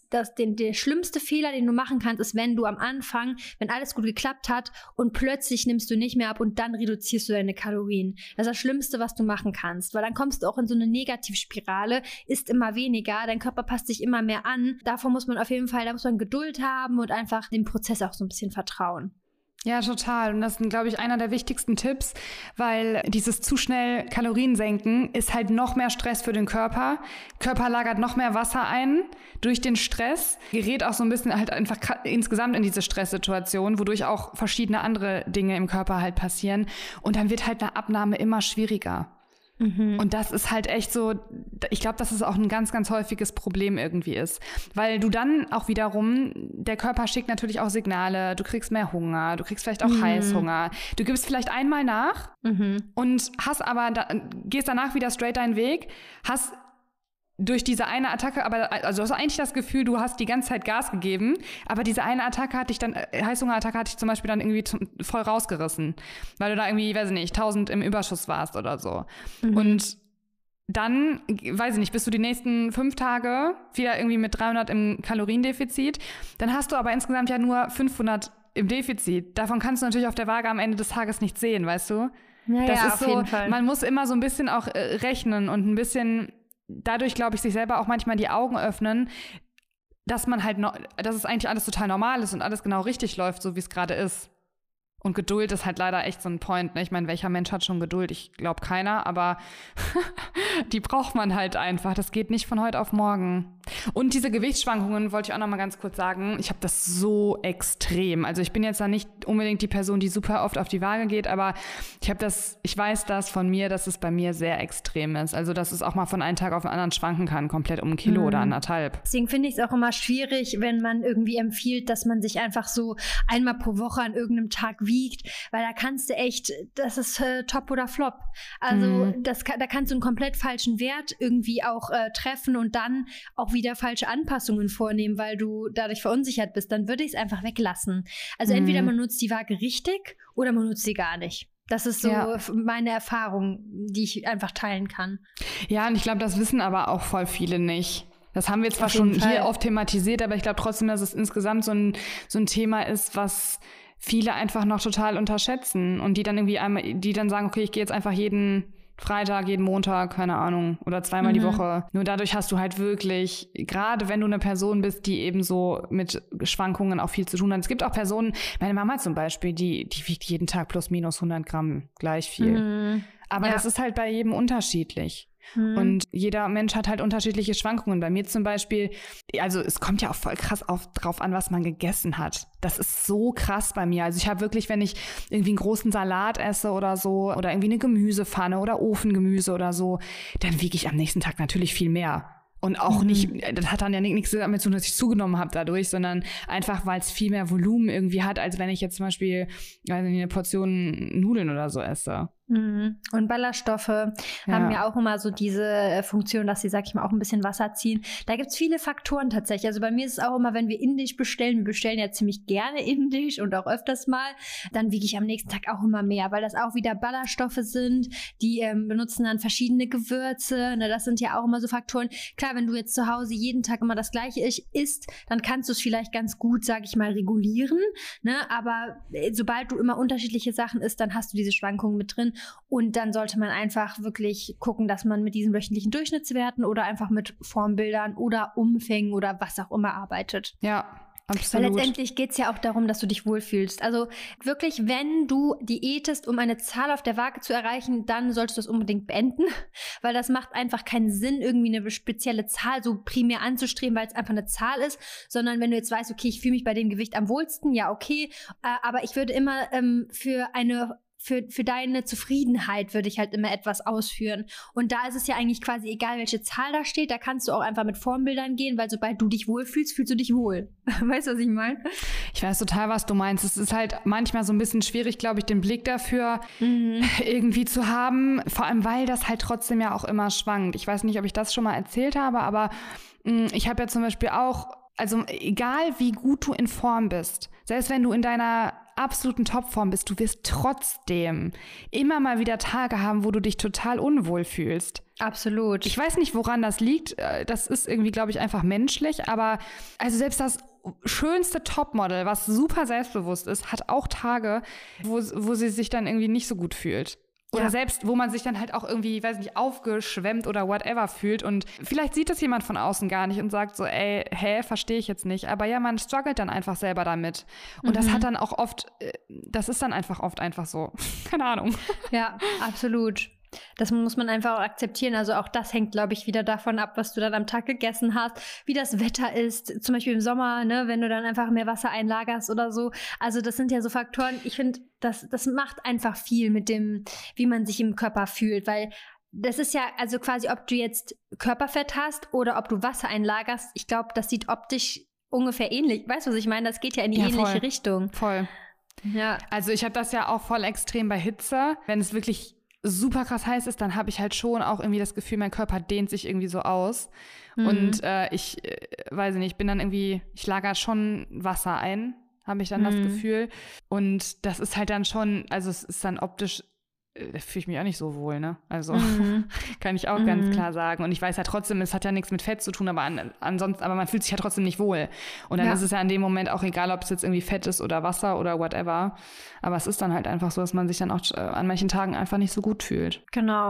A: der schlimmste Fehler, den du machen kannst, ist, wenn du am Anfang, wenn alles gut geklappt hat und plötzlich nimmst du nicht mehr ab und dann reduzierst du deine Kalorien. Das ist das Schlimmste, was du machen kannst, weil dann kommst du auch in so eine Negativspirale, isst immer weniger, dein Körper passt sich immer mehr an. Davor muss man auf jeden Fall, da muss man Geduld haben und einfach dem Prozess auch so ein bisschen vertrauen.
B: Ja, total. Und das ist, glaube ich, einer der wichtigsten Tipps, weil dieses zu schnell Kalorien senken ist halt noch mehr Stress für den Körper. Körper lagert noch mehr Wasser ein durch den Stress, gerät auch so ein bisschen halt einfach insgesamt in diese Stresssituation, wodurch auch verschiedene andere Dinge im Körper halt passieren. Und dann wird halt eine Abnahme immer schwieriger. Und das ist halt echt so, ich glaube, dass es auch ein ganz, ganz häufiges Problem irgendwie ist. Weil du dann auch wiederum, der Körper schickt natürlich auch Signale, du kriegst mehr Hunger, du kriegst vielleicht auch Heißhunger. Du gibst vielleicht einmal nach und gehst danach wieder straight deinen Weg, hast durch diese eine Attacke, also du hast eigentlich das Gefühl, du hast die ganze Zeit Gas gegeben, aber diese eine Attacke Heißhungerattacke hatte ich zum Beispiel dann irgendwie voll rausgerissen, weil du da irgendwie, weiß ich nicht, 1000 im Überschuss warst oder so. Und dann, weiß ich nicht, bist du die nächsten 5 Tage wieder irgendwie mit 300 im Kaloriendefizit, dann hast du aber insgesamt ja nur 500 im Defizit. Davon kannst du natürlich auf der Waage am Ende des Tages nicht sehen, weißt du? Das ist
A: auf
B: so,
A: jeden Fall.
B: Man muss immer so ein bisschen auch rechnen und ein bisschen dadurch, glaube ich, sich selber auch manchmal die Augen öffnen, dass man halt dass es eigentlich alles total normal ist und alles genau richtig läuft, so wie es gerade ist. Und Geduld ist halt leider echt so ein Point. Ne? Ich meine, welcher Mensch hat schon Geduld? Ich glaube keiner, aber die braucht man halt einfach. Das geht nicht von heute auf morgen. Und diese Gewichtsschwankungen wollte ich auch noch mal ganz kurz sagen. Ich habe das so extrem. Also ich bin jetzt da nicht unbedingt die Person, die super oft auf die Waage geht, aber ich weiß das von mir, dass es bei mir sehr extrem ist. Also dass es auch mal von einem Tag auf den anderen schwanken kann, komplett um 1 Kilo oder 1,5.
A: Deswegen finde ich es auch immer schwierig, wenn man irgendwie empfiehlt, dass man sich einfach so einmal pro Woche an irgendeinem Tag wiegt, weil da kannst du echt, das ist Top oder Flop. Also da kannst du einen komplett falschen Wert irgendwie auch treffen und dann auch wieder falsche Anpassungen vornehmen, weil du dadurch verunsichert bist. Dann würde ich es einfach weglassen. Also entweder man nutzt die Waage richtig oder man nutzt sie gar nicht. Das ist so meine Erfahrung, die ich einfach teilen kann.
B: Ja, und ich glaube, das wissen aber auch voll viele nicht. Das haben wir zwar schon hier oft thematisiert, aber ich glaube trotzdem, dass es insgesamt so ein Thema ist, was viele einfach noch total unterschätzen und die dann sagen, okay, ich gehe jetzt einfach jeden Freitag, jeden Montag, keine Ahnung, oder 2-mal die Woche. Nur dadurch hast du halt wirklich, gerade wenn du eine Person bist, die eben so mit Schwankungen auch viel zu tun hat. Es gibt auch Personen, meine Mama zum Beispiel, die wiegt jeden Tag plus minus 100 Gramm gleich viel. Aber das ist halt bei jedem unterschiedlich. Und jeder Mensch hat halt unterschiedliche Schwankungen. Bei mir zum Beispiel, also es kommt ja auch voll krass drauf an, was man gegessen hat. Das ist so krass bei mir. Also ich habe wirklich, wenn ich irgendwie einen großen Salat esse oder so, oder irgendwie eine Gemüsepfanne oder Ofengemüse oder so, dann wiege ich am nächsten Tag natürlich viel mehr. Und auch nicht, das hat dann ja nichts damit zu tun, dass ich zugenommen habe dadurch, sondern einfach, weil es viel mehr Volumen irgendwie hat, als wenn ich jetzt zum Beispiel eine Portion Nudeln oder so esse.
A: Und Ballaststoffe haben ja auch immer so diese Funktion, dass sie, sag ich mal, auch ein bisschen Wasser ziehen. Da gibt's viele Faktoren tatsächlich. Also bei mir ist es auch immer, wenn wir indisch bestellen, wir bestellen ja ziemlich gerne indisch und auch öfters mal, dann wiege ich am nächsten Tag auch immer mehr, weil das auch wieder Ballaststoffe sind, die benutzen dann verschiedene Gewürze. Ne, das sind ja auch immer so Faktoren. Klar, wenn du jetzt zu Hause jeden Tag immer das Gleiche isst, dann kannst du es vielleicht ganz gut, sag ich mal, regulieren. Ne? Aber sobald du immer unterschiedliche Sachen isst, dann hast du diese Schwankungen mit drin. Und dann sollte man einfach wirklich gucken, dass man mit diesen wöchentlichen Durchschnittswerten oder einfach mit Formbildern oder Umfängen oder was auch immer arbeitet.
B: Ja, absolut.
A: Weil letztendlich geht es ja auch darum, dass du dich wohlfühlst. Also wirklich, wenn du diätest, um eine Zahl auf der Waage zu erreichen, dann solltest du es unbedingt beenden, weil das macht einfach keinen Sinn, irgendwie eine spezielle Zahl so primär anzustreben, weil es einfach eine Zahl ist, sondern wenn du jetzt weißt, okay, ich fühle mich bei dem Gewicht am wohlsten, ja okay, aber ich würde immer für deine Zufriedenheit würde ich halt immer etwas ausführen. Und da ist es ja eigentlich quasi egal, welche Zahl da steht. Da kannst du auch einfach mit Formbildern gehen, weil sobald du dich wohlfühlst, fühlst du dich wohl. Weißt du, was ich meine?
B: Ich weiß total, was du meinst. Es ist halt manchmal so ein bisschen schwierig, glaube ich, den Blick dafür irgendwie zu haben. Vor allem, weil das halt trotzdem ja auch immer schwankt. Ich weiß nicht, ob ich das schon mal erzählt habe, aber ich habe ja zum Beispiel auch, also egal wie gut du in Form bist, selbst wenn du in deiner absoluten Topform bist, du wirst trotzdem immer mal wieder Tage haben, wo du dich total unwohl fühlst.
A: Absolut.
B: Ich weiß nicht, woran das liegt. Das ist irgendwie, glaube ich, einfach menschlich. Aber also selbst das schönste Topmodel, was super selbstbewusst ist, hat auch Tage, wo sie sich dann irgendwie nicht so gut fühlt. Oder selbst, wo man sich dann halt auch irgendwie, weiß nicht, aufgeschwemmt oder whatever fühlt. Und vielleicht sieht das jemand von außen gar nicht und sagt so, ey, verstehe ich jetzt nicht. Aber ja, man struggelt dann einfach selber damit. Und das hat dann auch oft, das ist dann einfach oft einfach so. Keine Ahnung.
A: Ja, absolut. Das muss man einfach auch akzeptieren. Also auch das hängt, glaube ich, wieder davon ab, was du dann am Tag gegessen hast, wie das Wetter ist. Zum Beispiel im Sommer, ne, wenn du dann einfach mehr Wasser einlagerst oder so. Also das sind ja so Faktoren, ich finde, das macht einfach viel mit dem, wie man sich im Körper fühlt. Weil das ist ja, also quasi, ob du jetzt Körperfett hast oder ob du Wasser einlagerst, ich glaube, das sieht optisch ungefähr ähnlich. Weißt du, was ich meine? Das geht ja in die ähnliche Richtung.
B: Voll.
A: Ja.
B: Also ich habe das ja auch voll extrem bei Hitze. Wenn es wirklich super krass heiß ist, dann habe ich halt schon auch irgendwie das Gefühl, mein Körper dehnt sich irgendwie so aus. Und ich weiß nicht, ich lagere schon Wasser ein, habe ich dann das Gefühl. Und das ist halt dann schon, also es ist dann optisch, da fühle ich mich auch nicht so wohl, ne? Also kann ich auch ganz klar sagen. Und ich weiß ja trotzdem, es hat ja nichts mit Fett zu tun, aber ansonsten, aber man fühlt sich ja trotzdem nicht wohl. Und dann ist es ja in dem Moment auch egal, ob es jetzt irgendwie Fett ist oder Wasser oder whatever. Aber es ist dann halt einfach so, dass man sich dann auch an manchen Tagen einfach nicht so gut fühlt.
A: Genau.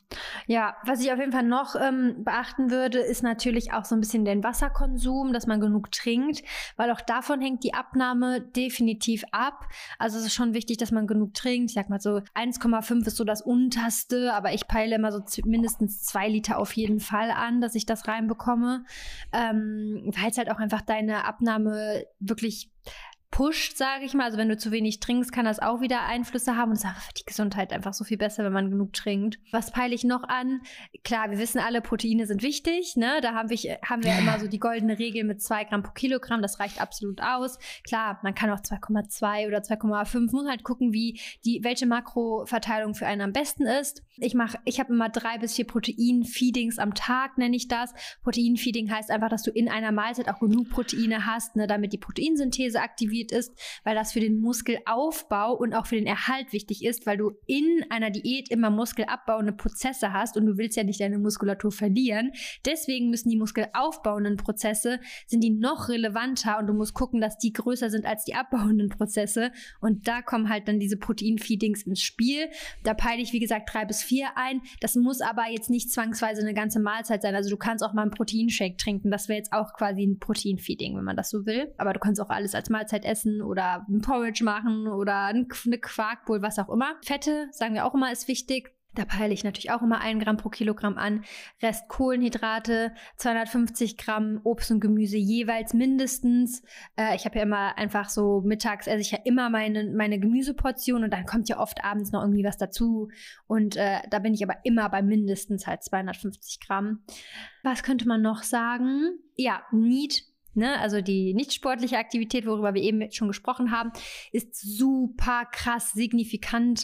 A: Ja, was ich auf jeden Fall noch beachten würde, ist natürlich auch so ein bisschen den Wasserkonsum, dass man genug trinkt, weil auch davon hängt die Abnahme definitiv ab. Also es ist schon wichtig, dass man genug trinkt. Ich sag mal so 1,5 ist so das Unterste, aber ich peile immer so mindestens 2 Liter auf jeden Fall an, dass ich das reinbekomme, weil es halt auch einfach deine Abnahme wirklich pusht, sage ich mal. Also wenn du zu wenig trinkst, kann das auch wieder Einflüsse haben und es ist einfach für die Gesundheit einfach so viel besser, wenn man genug trinkt. Was peile ich noch an? Klar, wir wissen alle, Proteine sind wichtig, ne? Da haben wir immer so die goldene Regel mit 2 Gramm pro Kilogramm, das reicht absolut aus. Klar, man kann auch 2,2 oder 2,5, muss halt gucken, welche Makroverteilung für einen am besten ist. Ich habe immer 3 bis 4 Protein-Feedings am Tag, nenne ich das. Protein-Feeding heißt einfach, dass du in einer Mahlzeit auch genug Proteine hast, ne, damit die Proteinsynthese aktiviert ist, weil das für den Muskelaufbau und auch für den Erhalt wichtig ist, weil du in einer Diät immer muskelabbauende Prozesse hast und du willst ja nicht deine Muskulatur verlieren. Deswegen müssen die muskelaufbauenden Prozesse, sind die noch relevanter und du musst gucken, dass die größer sind als die abbauenden Prozesse und da kommen halt dann diese Protein-Feedings ins Spiel. Da peile ich, wie gesagt, 3 bis 4 ein. Das muss aber jetzt nicht zwangsweise eine ganze Mahlzeit sein. Also du kannst auch mal einen Proteinshake trinken. Das wäre jetzt auch quasi ein Protein-Feeding, wenn man das so will. Aber du kannst auch alles als Mahlzeit essen oder ein Porridge machen oder eine Quarkbowl, was auch immer. Fette, sagen wir auch immer, ist wichtig. Da peile ich natürlich auch immer 1 Gramm pro Kilogramm an. Rest Kohlenhydrate, 250 Gramm Obst und Gemüse jeweils mindestens. Ich habe ja immer einfach so, mittags esse ich ja immer meine Gemüseportion und dann kommt ja oft abends noch irgendwie was dazu. Und da bin ich aber immer bei mindestens halt 250 Gramm. Was könnte man noch sagen? Ja, NEAT. Ne, also die nicht sportliche Aktivität, worüber wir eben schon gesprochen haben, ist super krass signifikant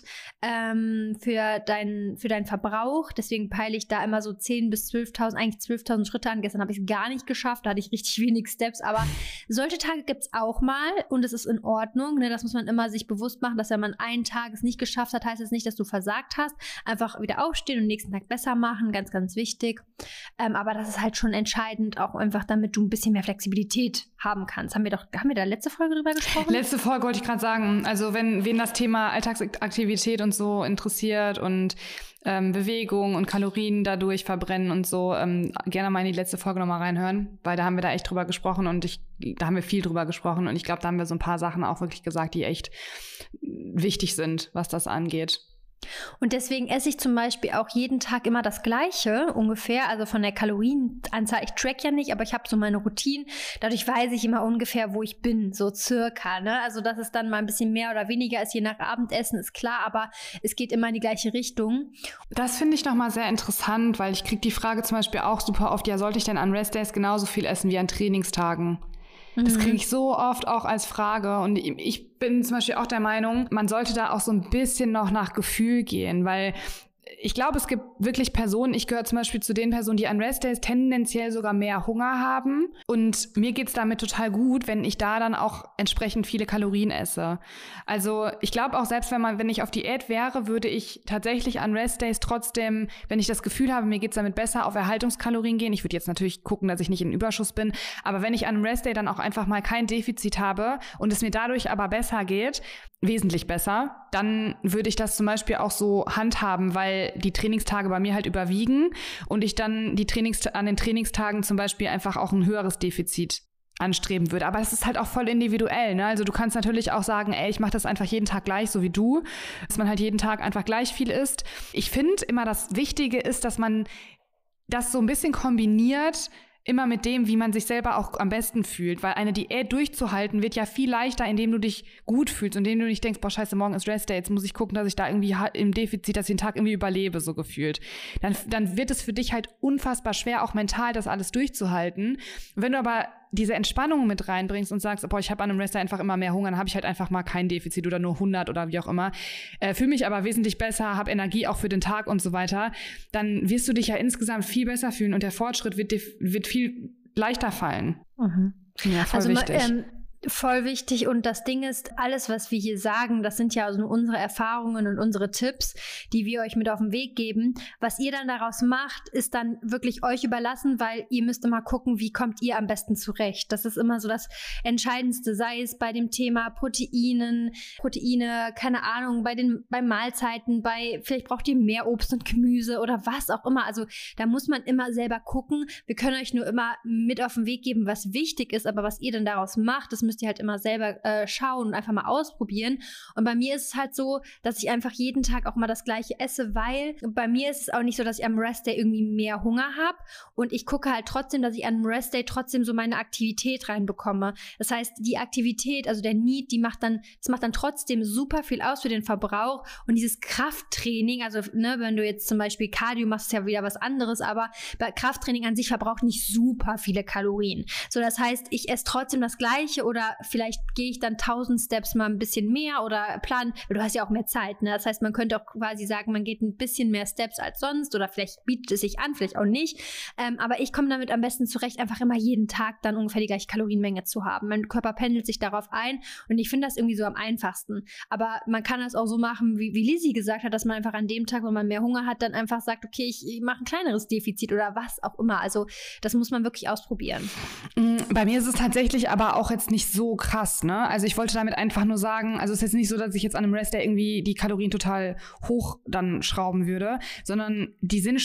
A: für deinen Verbrauch. Deswegen peile ich da immer so 10.000 bis 12.000, eigentlich 12.000 Schritte an. Gestern habe ich es gar nicht geschafft, da hatte ich richtig wenig Steps. Aber solche Tage gibt es auch mal und es ist in Ordnung. Ne? Das muss man immer sich bewusst machen, dass wenn man einen Tag es nicht geschafft hat, heißt es nicht, dass du versagt hast. Einfach wieder aufstehen und nächsten Tag besser machen, ganz, ganz wichtig. Aber das ist halt schon entscheidend, auch einfach, damit du ein bisschen mehr Flexibilität haben kannst. Haben wir da letzte Folge drüber gesprochen?
B: Letzte Folge wollte ich gerade sagen. Also wen das Thema Alltagsaktivität und so interessiert und Bewegung und Kalorien dadurch verbrennen und so, gerne mal in die letzte Folge nochmal reinhören, weil da haben wir da echt drüber gesprochen und da haben wir viel drüber gesprochen und ich glaube, da haben wir so ein paar Sachen auch wirklich gesagt, die echt wichtig sind, was das angeht.
A: Und deswegen esse ich zum Beispiel auch jeden Tag immer das Gleiche ungefähr, also von der Kalorienanzahl. Ich track ja nicht, aber ich habe so meine Routine. Dadurch weiß ich immer ungefähr, wo ich bin, so circa. Ne? Also dass es dann mal ein bisschen mehr oder weniger ist, je nach Abendessen, ist klar, aber es geht immer in die gleiche Richtung.
B: Das finde ich nochmal sehr interessant, weil ich kriege die Frage zum Beispiel auch super oft, ja, sollte ich denn an Restdays genauso viel essen wie an Trainingstagen? Das kriege ich so oft auch als Frage und ich bin zum Beispiel auch der Meinung, man sollte da auch so ein bisschen noch nach Gefühl gehen, weil ich glaube, es gibt wirklich Personen, ich gehöre zum Beispiel zu den Personen, die an Restdays tendenziell sogar mehr Hunger haben und mir geht's damit total gut, wenn ich da dann auch entsprechend viele Kalorien esse. Also ich glaube auch, selbst wenn ich auf Diät wäre, würde ich tatsächlich an Restdays trotzdem, wenn ich das Gefühl habe, mir geht's damit besser, auf Erhaltungskalorien gehen. Ich würde jetzt natürlich gucken, dass ich nicht in Überschuss bin, aber wenn ich an einem Restday dann auch einfach mal kein Defizit habe und es mir dadurch aber besser geht, wesentlich besser, dann würde ich das zum Beispiel auch so handhaben, weil die Trainingstage bei mir halt überwiegen und ich dann an den Trainingstagen zum Beispiel einfach auch ein höheres Defizit anstreben würde. Aber es ist halt auch voll individuell, ne? Also du kannst natürlich auch sagen, ey, ich mache das einfach jeden Tag gleich, so wie du, dass man halt jeden Tag einfach gleich viel isst. Ich finde immer, das Wichtige ist, dass man das so ein bisschen kombiniert, immer mit dem, wie man sich selber auch am besten fühlt. Weil eine Diät durchzuhalten wird ja viel leichter, indem du dich gut fühlst und indem du nicht denkst, boah, scheiße, morgen ist Restday, jetzt muss ich gucken, dass ich da irgendwie im Defizit, dass ich den Tag irgendwie überlebe, so gefühlt. Dann wird es für dich halt unfassbar schwer, auch mental das alles durchzuhalten. Wenn du aber diese Entspannung mit reinbringst und sagst, boah, ich habe an einem Restday einfach immer mehr Hunger, dann habe ich halt einfach mal kein Defizit oder nur 100 oder wie auch immer, fühle mich aber wesentlich besser, habe Energie auch für den Tag und so weiter, dann wirst du dich ja insgesamt viel besser fühlen und der Fortschritt wird viel leichter fallen.
A: Mhm.
B: Ja, voll wichtig.
A: Voll wichtig, und das Ding ist, alles, was wir hier sagen, das sind ja also unsere Erfahrungen und unsere Tipps, die wir euch mit auf den Weg geben. Was ihr dann daraus macht, ist dann wirklich euch überlassen, weil ihr müsst immer gucken, wie kommt ihr am besten zurecht. Das ist immer so das Entscheidendste, sei es bei dem Thema Proteine, keine Ahnung, bei Mahlzeiten, vielleicht braucht ihr mehr Obst und Gemüse oder was auch immer. Also da muss man immer selber gucken. Wir können euch nur immer mit auf den Weg geben, was wichtig ist, aber was ihr dann daraus macht, das müsst ihr halt immer selber schauen und einfach mal ausprobieren. Und bei mir ist es halt so, dass ich einfach jeden Tag auch mal das Gleiche esse, weil bei mir ist es auch nicht so, dass ich am Restday irgendwie mehr Hunger habe, und ich gucke halt trotzdem, dass ich am Restday trotzdem so meine Aktivität reinbekomme. Das heißt, die Aktivität, also der Need, das macht dann trotzdem super viel aus für den Verbrauch, und dieses Krafttraining, also wenn du jetzt zum Beispiel Cardio machst, ist ja wieder was anderes, aber bei Krafttraining an sich verbraucht nicht super viele Kalorien. So, das heißt, ich esse trotzdem das Gleiche, oder vielleicht gehe ich dann 1000 Steps mal ein bisschen mehr oder planen, weil du hast ja auch mehr Zeit, ne? Das heißt, man könnte auch quasi sagen, man geht ein bisschen mehr Steps als sonst, oder vielleicht bietet es sich an, vielleicht auch nicht. Aber ich komme damit am besten zurecht, einfach immer jeden Tag dann ungefähr die gleiche Kalorienmenge zu haben. Mein Körper pendelt sich darauf ein, und ich finde das irgendwie so am einfachsten. Aber man kann das auch so machen, wie Lizzie gesagt hat, dass man einfach an dem Tag, wenn man mehr Hunger hat, dann einfach sagt, okay, ich mache ein kleineres Defizit oder was auch immer. Also das muss man wirklich ausprobieren.
B: Bei mir ist es tatsächlich aber auch jetzt nicht so krass, ne? Also ich wollte damit einfach nur sagen, also es ist jetzt nicht so, dass ich jetzt an einem Restday irgendwie die Kalorien total hoch dann schrauben würde, sondern die sind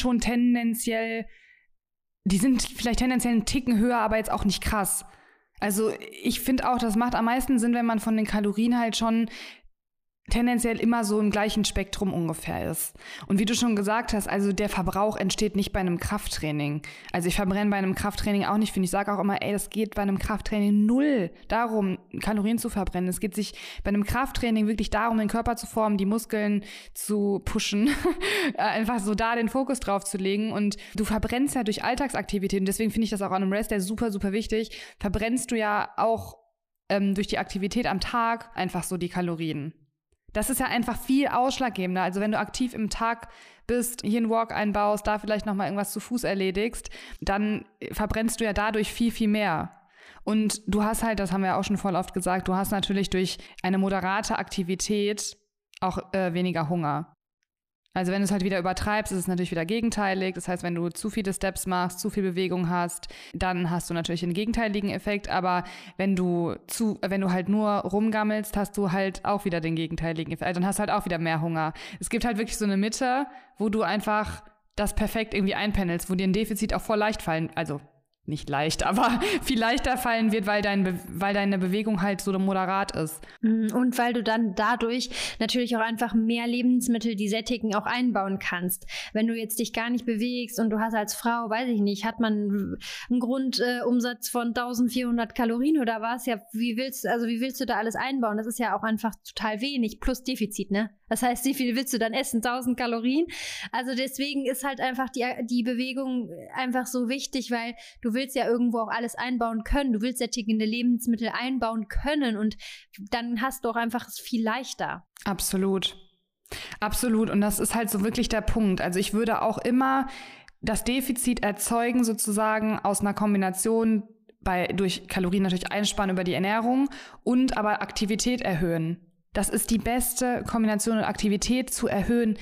B: vielleicht tendenziell einen Ticken höher, aber jetzt auch nicht krass. Also ich finde auch, das macht am meisten Sinn, wenn man von den Kalorien halt schon tendenziell immer so im gleichen Spektrum ungefähr ist. Und wie du schon gesagt hast, also der Verbrauch entsteht nicht bei einem Krafttraining. Also ich verbrenne bei einem Krafttraining auch nicht, ich sage auch immer, das geht bei einem Krafttraining null darum, Kalorien zu verbrennen. Es geht sich bei einem Krafttraining wirklich darum, den Körper zu formen, die Muskeln zu pushen, einfach so da den Fokus drauf zu legen. Und du verbrennst ja durch Alltagsaktivitäten, deswegen finde ich das auch an einem Restday super, super wichtig, verbrennst du ja auch durch die Aktivität am Tag einfach so die Kalorien. Das ist ja einfach viel ausschlaggebender. Also wenn du aktiv im Tag bist, hier einen Walk einbaust, da vielleicht nochmal irgendwas zu Fuß erledigst, dann verbrennst du ja dadurch viel, viel mehr. Und du hast halt, das haben wir auch schon voll oft gesagt, du hast natürlich durch eine moderate Aktivität auch weniger Hunger. Also wenn du es halt wieder übertreibst, ist es natürlich wieder gegenteilig. Das heißt, wenn du zu viele Steps machst, zu viel Bewegung hast, dann hast du natürlich einen gegenteiligen Effekt. Aber wenn du halt nur rumgammelst, hast du halt auch wieder den gegenteiligen Effekt. Dann hast du halt auch wieder mehr Hunger. Es gibt halt wirklich so eine Mitte, wo du einfach das perfekt irgendwie einpendelst, wo dir ein Defizit auch voll leicht fallen, also nicht leicht, aber viel leichter fallen wird, weil deine Bewegung halt so moderat ist.
A: Und weil du dann dadurch natürlich auch einfach mehr Lebensmittel, die sättigen, auch einbauen kannst. Wenn du jetzt dich gar nicht bewegst und du hast als Frau, weiß ich nicht, hat man einen Grundumsatz von 1400 Kalorien oder was? Ja, wie willst du da alles einbauen? Das ist ja auch einfach total wenig, plus Defizit, ne? Das heißt, wie viel willst du dann essen? 1000 Kalorien? Also deswegen ist halt einfach die Bewegung einfach so wichtig, weil du willst ja irgendwo auch alles einbauen können. Du willst sättigende Lebensmittel einbauen können, und dann hast du auch einfach es viel leichter.
B: Absolut. Absolut. Und das ist halt so wirklich der Punkt. Also ich würde auch immer das Defizit erzeugen, sozusagen aus einer Kombination durch Kalorien natürlich einsparen über die Ernährung und aber Aktivität erhöhen. Das ist die beste Kombination, und Aktivität zu erhöhen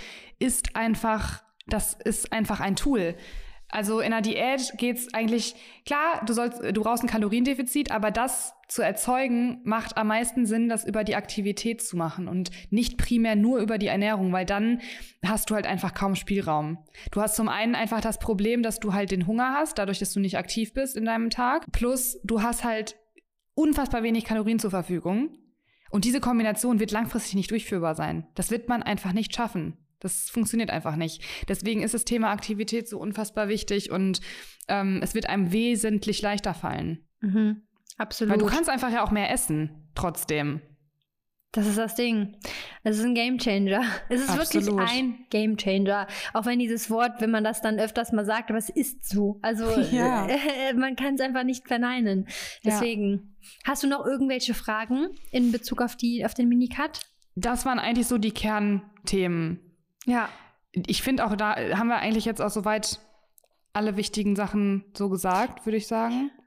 B: das ist einfach ein Tool. Also in der Diät geht's eigentlich, klar, du brauchst ein Kaloriendefizit, aber das zu erzeugen macht am meisten Sinn, das über die Aktivität zu machen und nicht primär nur über die Ernährung, weil dann hast du halt einfach kaum Spielraum. Du hast zum einen einfach das Problem, dass du halt den Hunger hast, dadurch, dass du nicht aktiv bist in deinem Tag, plus du hast halt unfassbar wenig Kalorien zur Verfügung. Und diese Kombination wird langfristig nicht durchführbar sein. Das wird man einfach nicht schaffen. Das funktioniert einfach nicht. Deswegen ist das Thema Aktivität so unfassbar wichtig, und es wird einem wesentlich leichter fallen.
A: Mhm, absolut.
B: Weil du kannst einfach ja auch mehr essen, trotzdem.
A: Das ist das Ding. Es ist ein Gamechanger. Es ist
B: Absolut.
A: Wirklich ein Gamechanger. Auch wenn dieses Wort, wenn man das dann öfters mal sagt, aber es ist so. Also
B: ja.
A: Man kann es einfach nicht verneinen. Deswegen. Hast du noch irgendwelche Fragen in Bezug auf den Minicut?
B: Das waren eigentlich so die Kernthemen.
A: Ja.
B: Ich finde auch, da haben wir eigentlich jetzt auch soweit alle wichtigen Sachen so gesagt, würde ich sagen.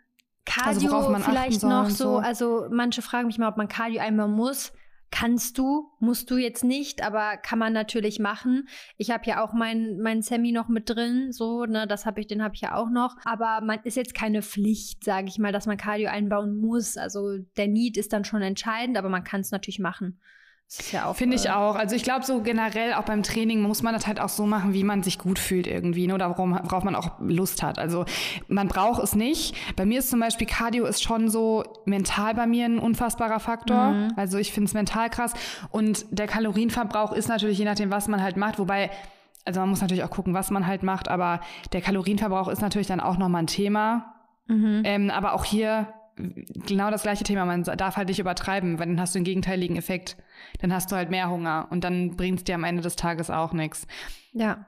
A: Cardio
B: worauf man
A: vielleicht
B: achten soll
A: noch
B: und
A: so, also manche fragen mich mal, ob man Cardio einbauen muss. Kannst du, musst du jetzt nicht, aber kann man natürlich machen. Ich habe ja auch meinen Semi noch mit drin, so, ne, den habe ich ja auch noch. Aber man ist jetzt keine Pflicht, sage ich mal, dass man Cardio einbauen muss. Also der Need ist dann schon entscheidend, aber man kann es natürlich machen. Das ist ja auch,
B: Finde ich auch. Also ich glaube, so generell auch beim Training muss man das halt auch so machen, wie man sich gut fühlt irgendwie, ne? Oder worauf man auch Lust hat. Also man braucht es nicht. Bei mir ist zum Beispiel Cardio ist schon so mental bei mir ein unfassbarer Faktor. Also ich finde es mental krass. Und der Kalorienverbrauch ist natürlich je nachdem, was man halt macht. Wobei, also man muss natürlich auch gucken, was man halt macht. Aber der Kalorienverbrauch ist natürlich dann auch nochmal ein Thema. Aber auch hier genau das gleiche Thema. Man darf halt nicht übertreiben, weil dann hast du den gegenteiligen Effekt. Dann hast du halt mehr Hunger und dann bringt es dir am Ende des Tages auch nichts.
A: Ja,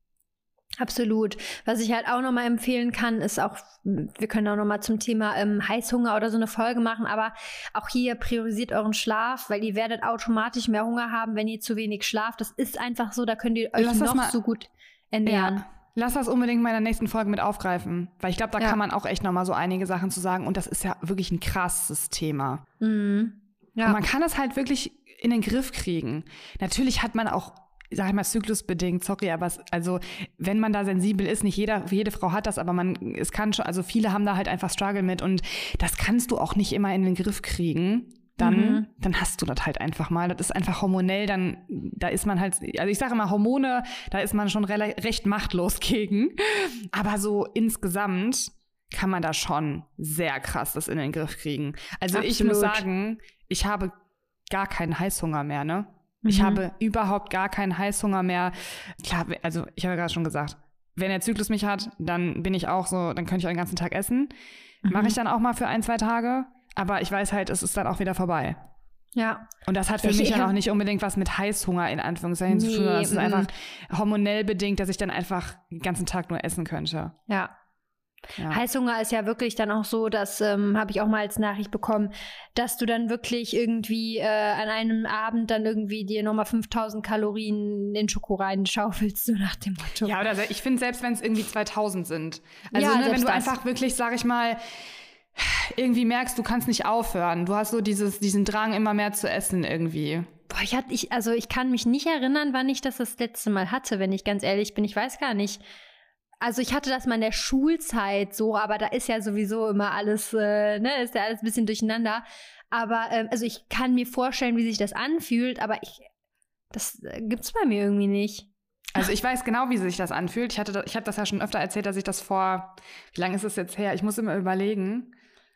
A: absolut. Was ich halt auch nochmal empfehlen kann, ist auch, wir können auch nochmal zum Thema Heißhunger oder so eine Folge machen, aber auch hier priorisiert euren Schlaf, weil ihr werdet automatisch mehr Hunger haben, wenn ihr zu wenig schlaft. Das ist einfach so, da könnt ihr euch noch so gut ernähren.
B: Ja. Lass das unbedingt mal in der nächsten Folge mit aufgreifen, weil ich glaube, da kann man auch echt nochmal so einige Sachen zu sagen und das ist ja wirklich ein krasses Thema. Ja. Und man kann das halt wirklich in den Griff kriegen. Natürlich hat man auch, sag ich mal, zyklusbedingt, sorry, aber also wenn man da sensibel ist, nicht jede Frau hat das, aber es kann schon, also viele haben da halt einfach Struggle mit und das kannst du auch nicht immer in den Griff kriegen. Dann hast du das halt einfach mal. Das ist einfach hormonell, da ist man halt, also ich sage immer Hormone, da ist man schon recht machtlos gegen. Aber so insgesamt kann man da schon sehr krass das in den Griff kriegen. Also Absolut. Ich muss sagen, ich habe gar keinen Heißhunger mehr, ne? Ich habe überhaupt gar keinen Heißhunger mehr. Klar, also ich habe ja gerade schon gesagt, wenn der Zyklus mich hat, dann bin ich auch so, dann könnte ich auch den ganzen Tag essen. Mache ich dann auch mal für 1-2 Tage. Aber ich weiß halt, es ist dann auch wieder vorbei.
A: Ja.
B: Und das hat für mich dann auch nicht unbedingt was mit Heißhunger in Anführungszeichen zu tun. Das ist einfach hormonell bedingt, dass ich dann einfach den ganzen Tag nur essen könnte.
A: Ja. Heißhunger ist ja wirklich dann auch so, das habe ich auch mal als Nachricht bekommen, dass du dann wirklich irgendwie an einem Abend dann irgendwie dir nochmal 5000 Kalorien in Schoko reinschaufelst, so nach dem Motto.
B: Ja, oder ich finde, selbst wenn es irgendwie 2000 sind. Also wenn du einfach wirklich, sag ich mal, irgendwie merkst, du kannst nicht aufhören. Du hast so diesen Drang, immer mehr zu essen irgendwie.
A: Boah, ich kann mich nicht erinnern, wann ich das letzte Mal hatte, wenn ich ganz ehrlich bin. Ich weiß gar nicht. Also ich hatte das mal in der Schulzeit so, aber da ist ja sowieso immer alles, ist ja alles ein bisschen durcheinander. Aber also ich kann mir vorstellen, wie sich das anfühlt, aber das gibt's bei mir irgendwie nicht.
B: Also ich weiß genau, wie sich das anfühlt. Ich habe das ja schon öfter erzählt, dass ich das wie lange ist es jetzt her? Ich muss immer überlegen.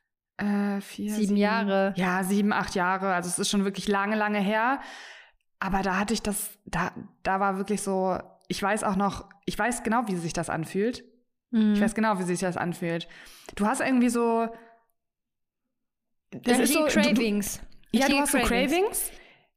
A: 7 Jahre.
B: Ja, 7, 8 Jahre. Also es ist schon wirklich lange, lange her. Aber da hatte ich da war wirklich so, ich weiß genau, wie sich das anfühlt. Ich weiß genau, wie sich das anfühlt. Du hast irgendwie so,
A: das ist so Cravings.
B: Du hast so Cravings.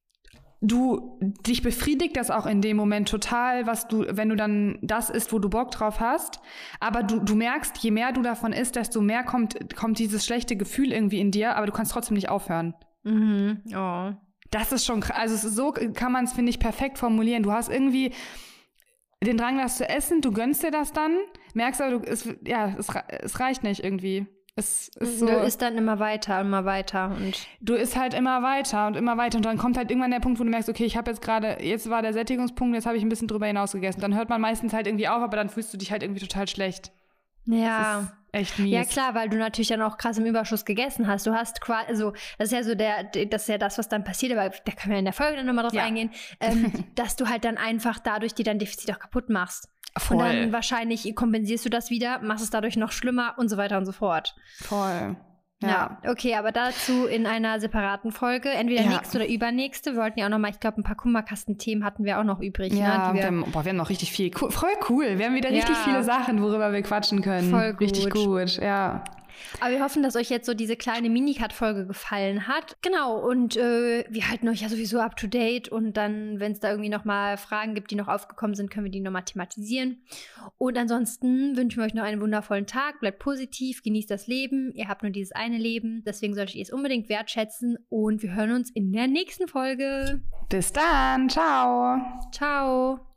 B: Dich befriedigt das auch in dem Moment total, wenn du dann das isst, wo du Bock drauf hast. Aber du merkst, je mehr du davon isst, desto mehr kommt dieses schlechte Gefühl irgendwie in dir, aber du kannst trotzdem nicht aufhören.
A: Oh.
B: Das ist schon krass. Also so kann man es, finde ich, perfekt formulieren. Du hast irgendwie den Drang, das zu essen, du gönnst dir das dann, merkst aber, es reicht nicht irgendwie. Es ist so,
A: du isst dann immer weiter und
B: du isst halt immer weiter und dann kommt halt irgendwann der Punkt, wo du merkst, okay, jetzt war der Sättigungspunkt, jetzt habe ich ein bisschen drüber hinaus gegessen. Dann hört man meistens halt irgendwie auf, aber dann fühlst du dich halt irgendwie total schlecht.
A: Ja.
B: Das ist echt mies.
A: Ja klar, weil du natürlich dann auch krass im Überschuss gegessen hast. Du hast quasi, also das ist ja so das ist ja das, was dann passiert, aber da können wir in der Folge dann nochmal drauf eingehen, dass du halt dann einfach dadurch dir dein Defizit auch kaputt machst. Voll. Und dann wahrscheinlich kompensierst du das wieder, machst es dadurch noch schlimmer und so weiter und so fort.
B: Voll.
A: Ja, okay, aber dazu in einer separaten Folge, entweder nächste oder übernächste. Wir wollten ja auch noch mal, ich glaube, ein paar Kummerkasten-Themen hatten wir auch noch übrig.
B: Ja, ne, wir haben noch richtig viel. Voll cool. Wir haben wieder richtig viele Sachen, worüber wir quatschen können.
A: Voll gut.
B: Richtig gut, ja.
A: Aber wir hoffen, dass euch jetzt so diese kleine Minicut-Folge gefallen hat. Genau, und wir halten euch ja sowieso up to date. Und dann, wenn es da irgendwie nochmal Fragen gibt, die noch aufgekommen sind, können wir die nochmal thematisieren. Und ansonsten wünschen wir euch noch einen wundervollen Tag. Bleibt positiv, genießt das Leben. Ihr habt nur dieses eine Leben. Deswegen solltet ihr es unbedingt wertschätzen. Und wir hören uns in der nächsten Folge.
B: Bis dann. Ciao.
A: Ciao.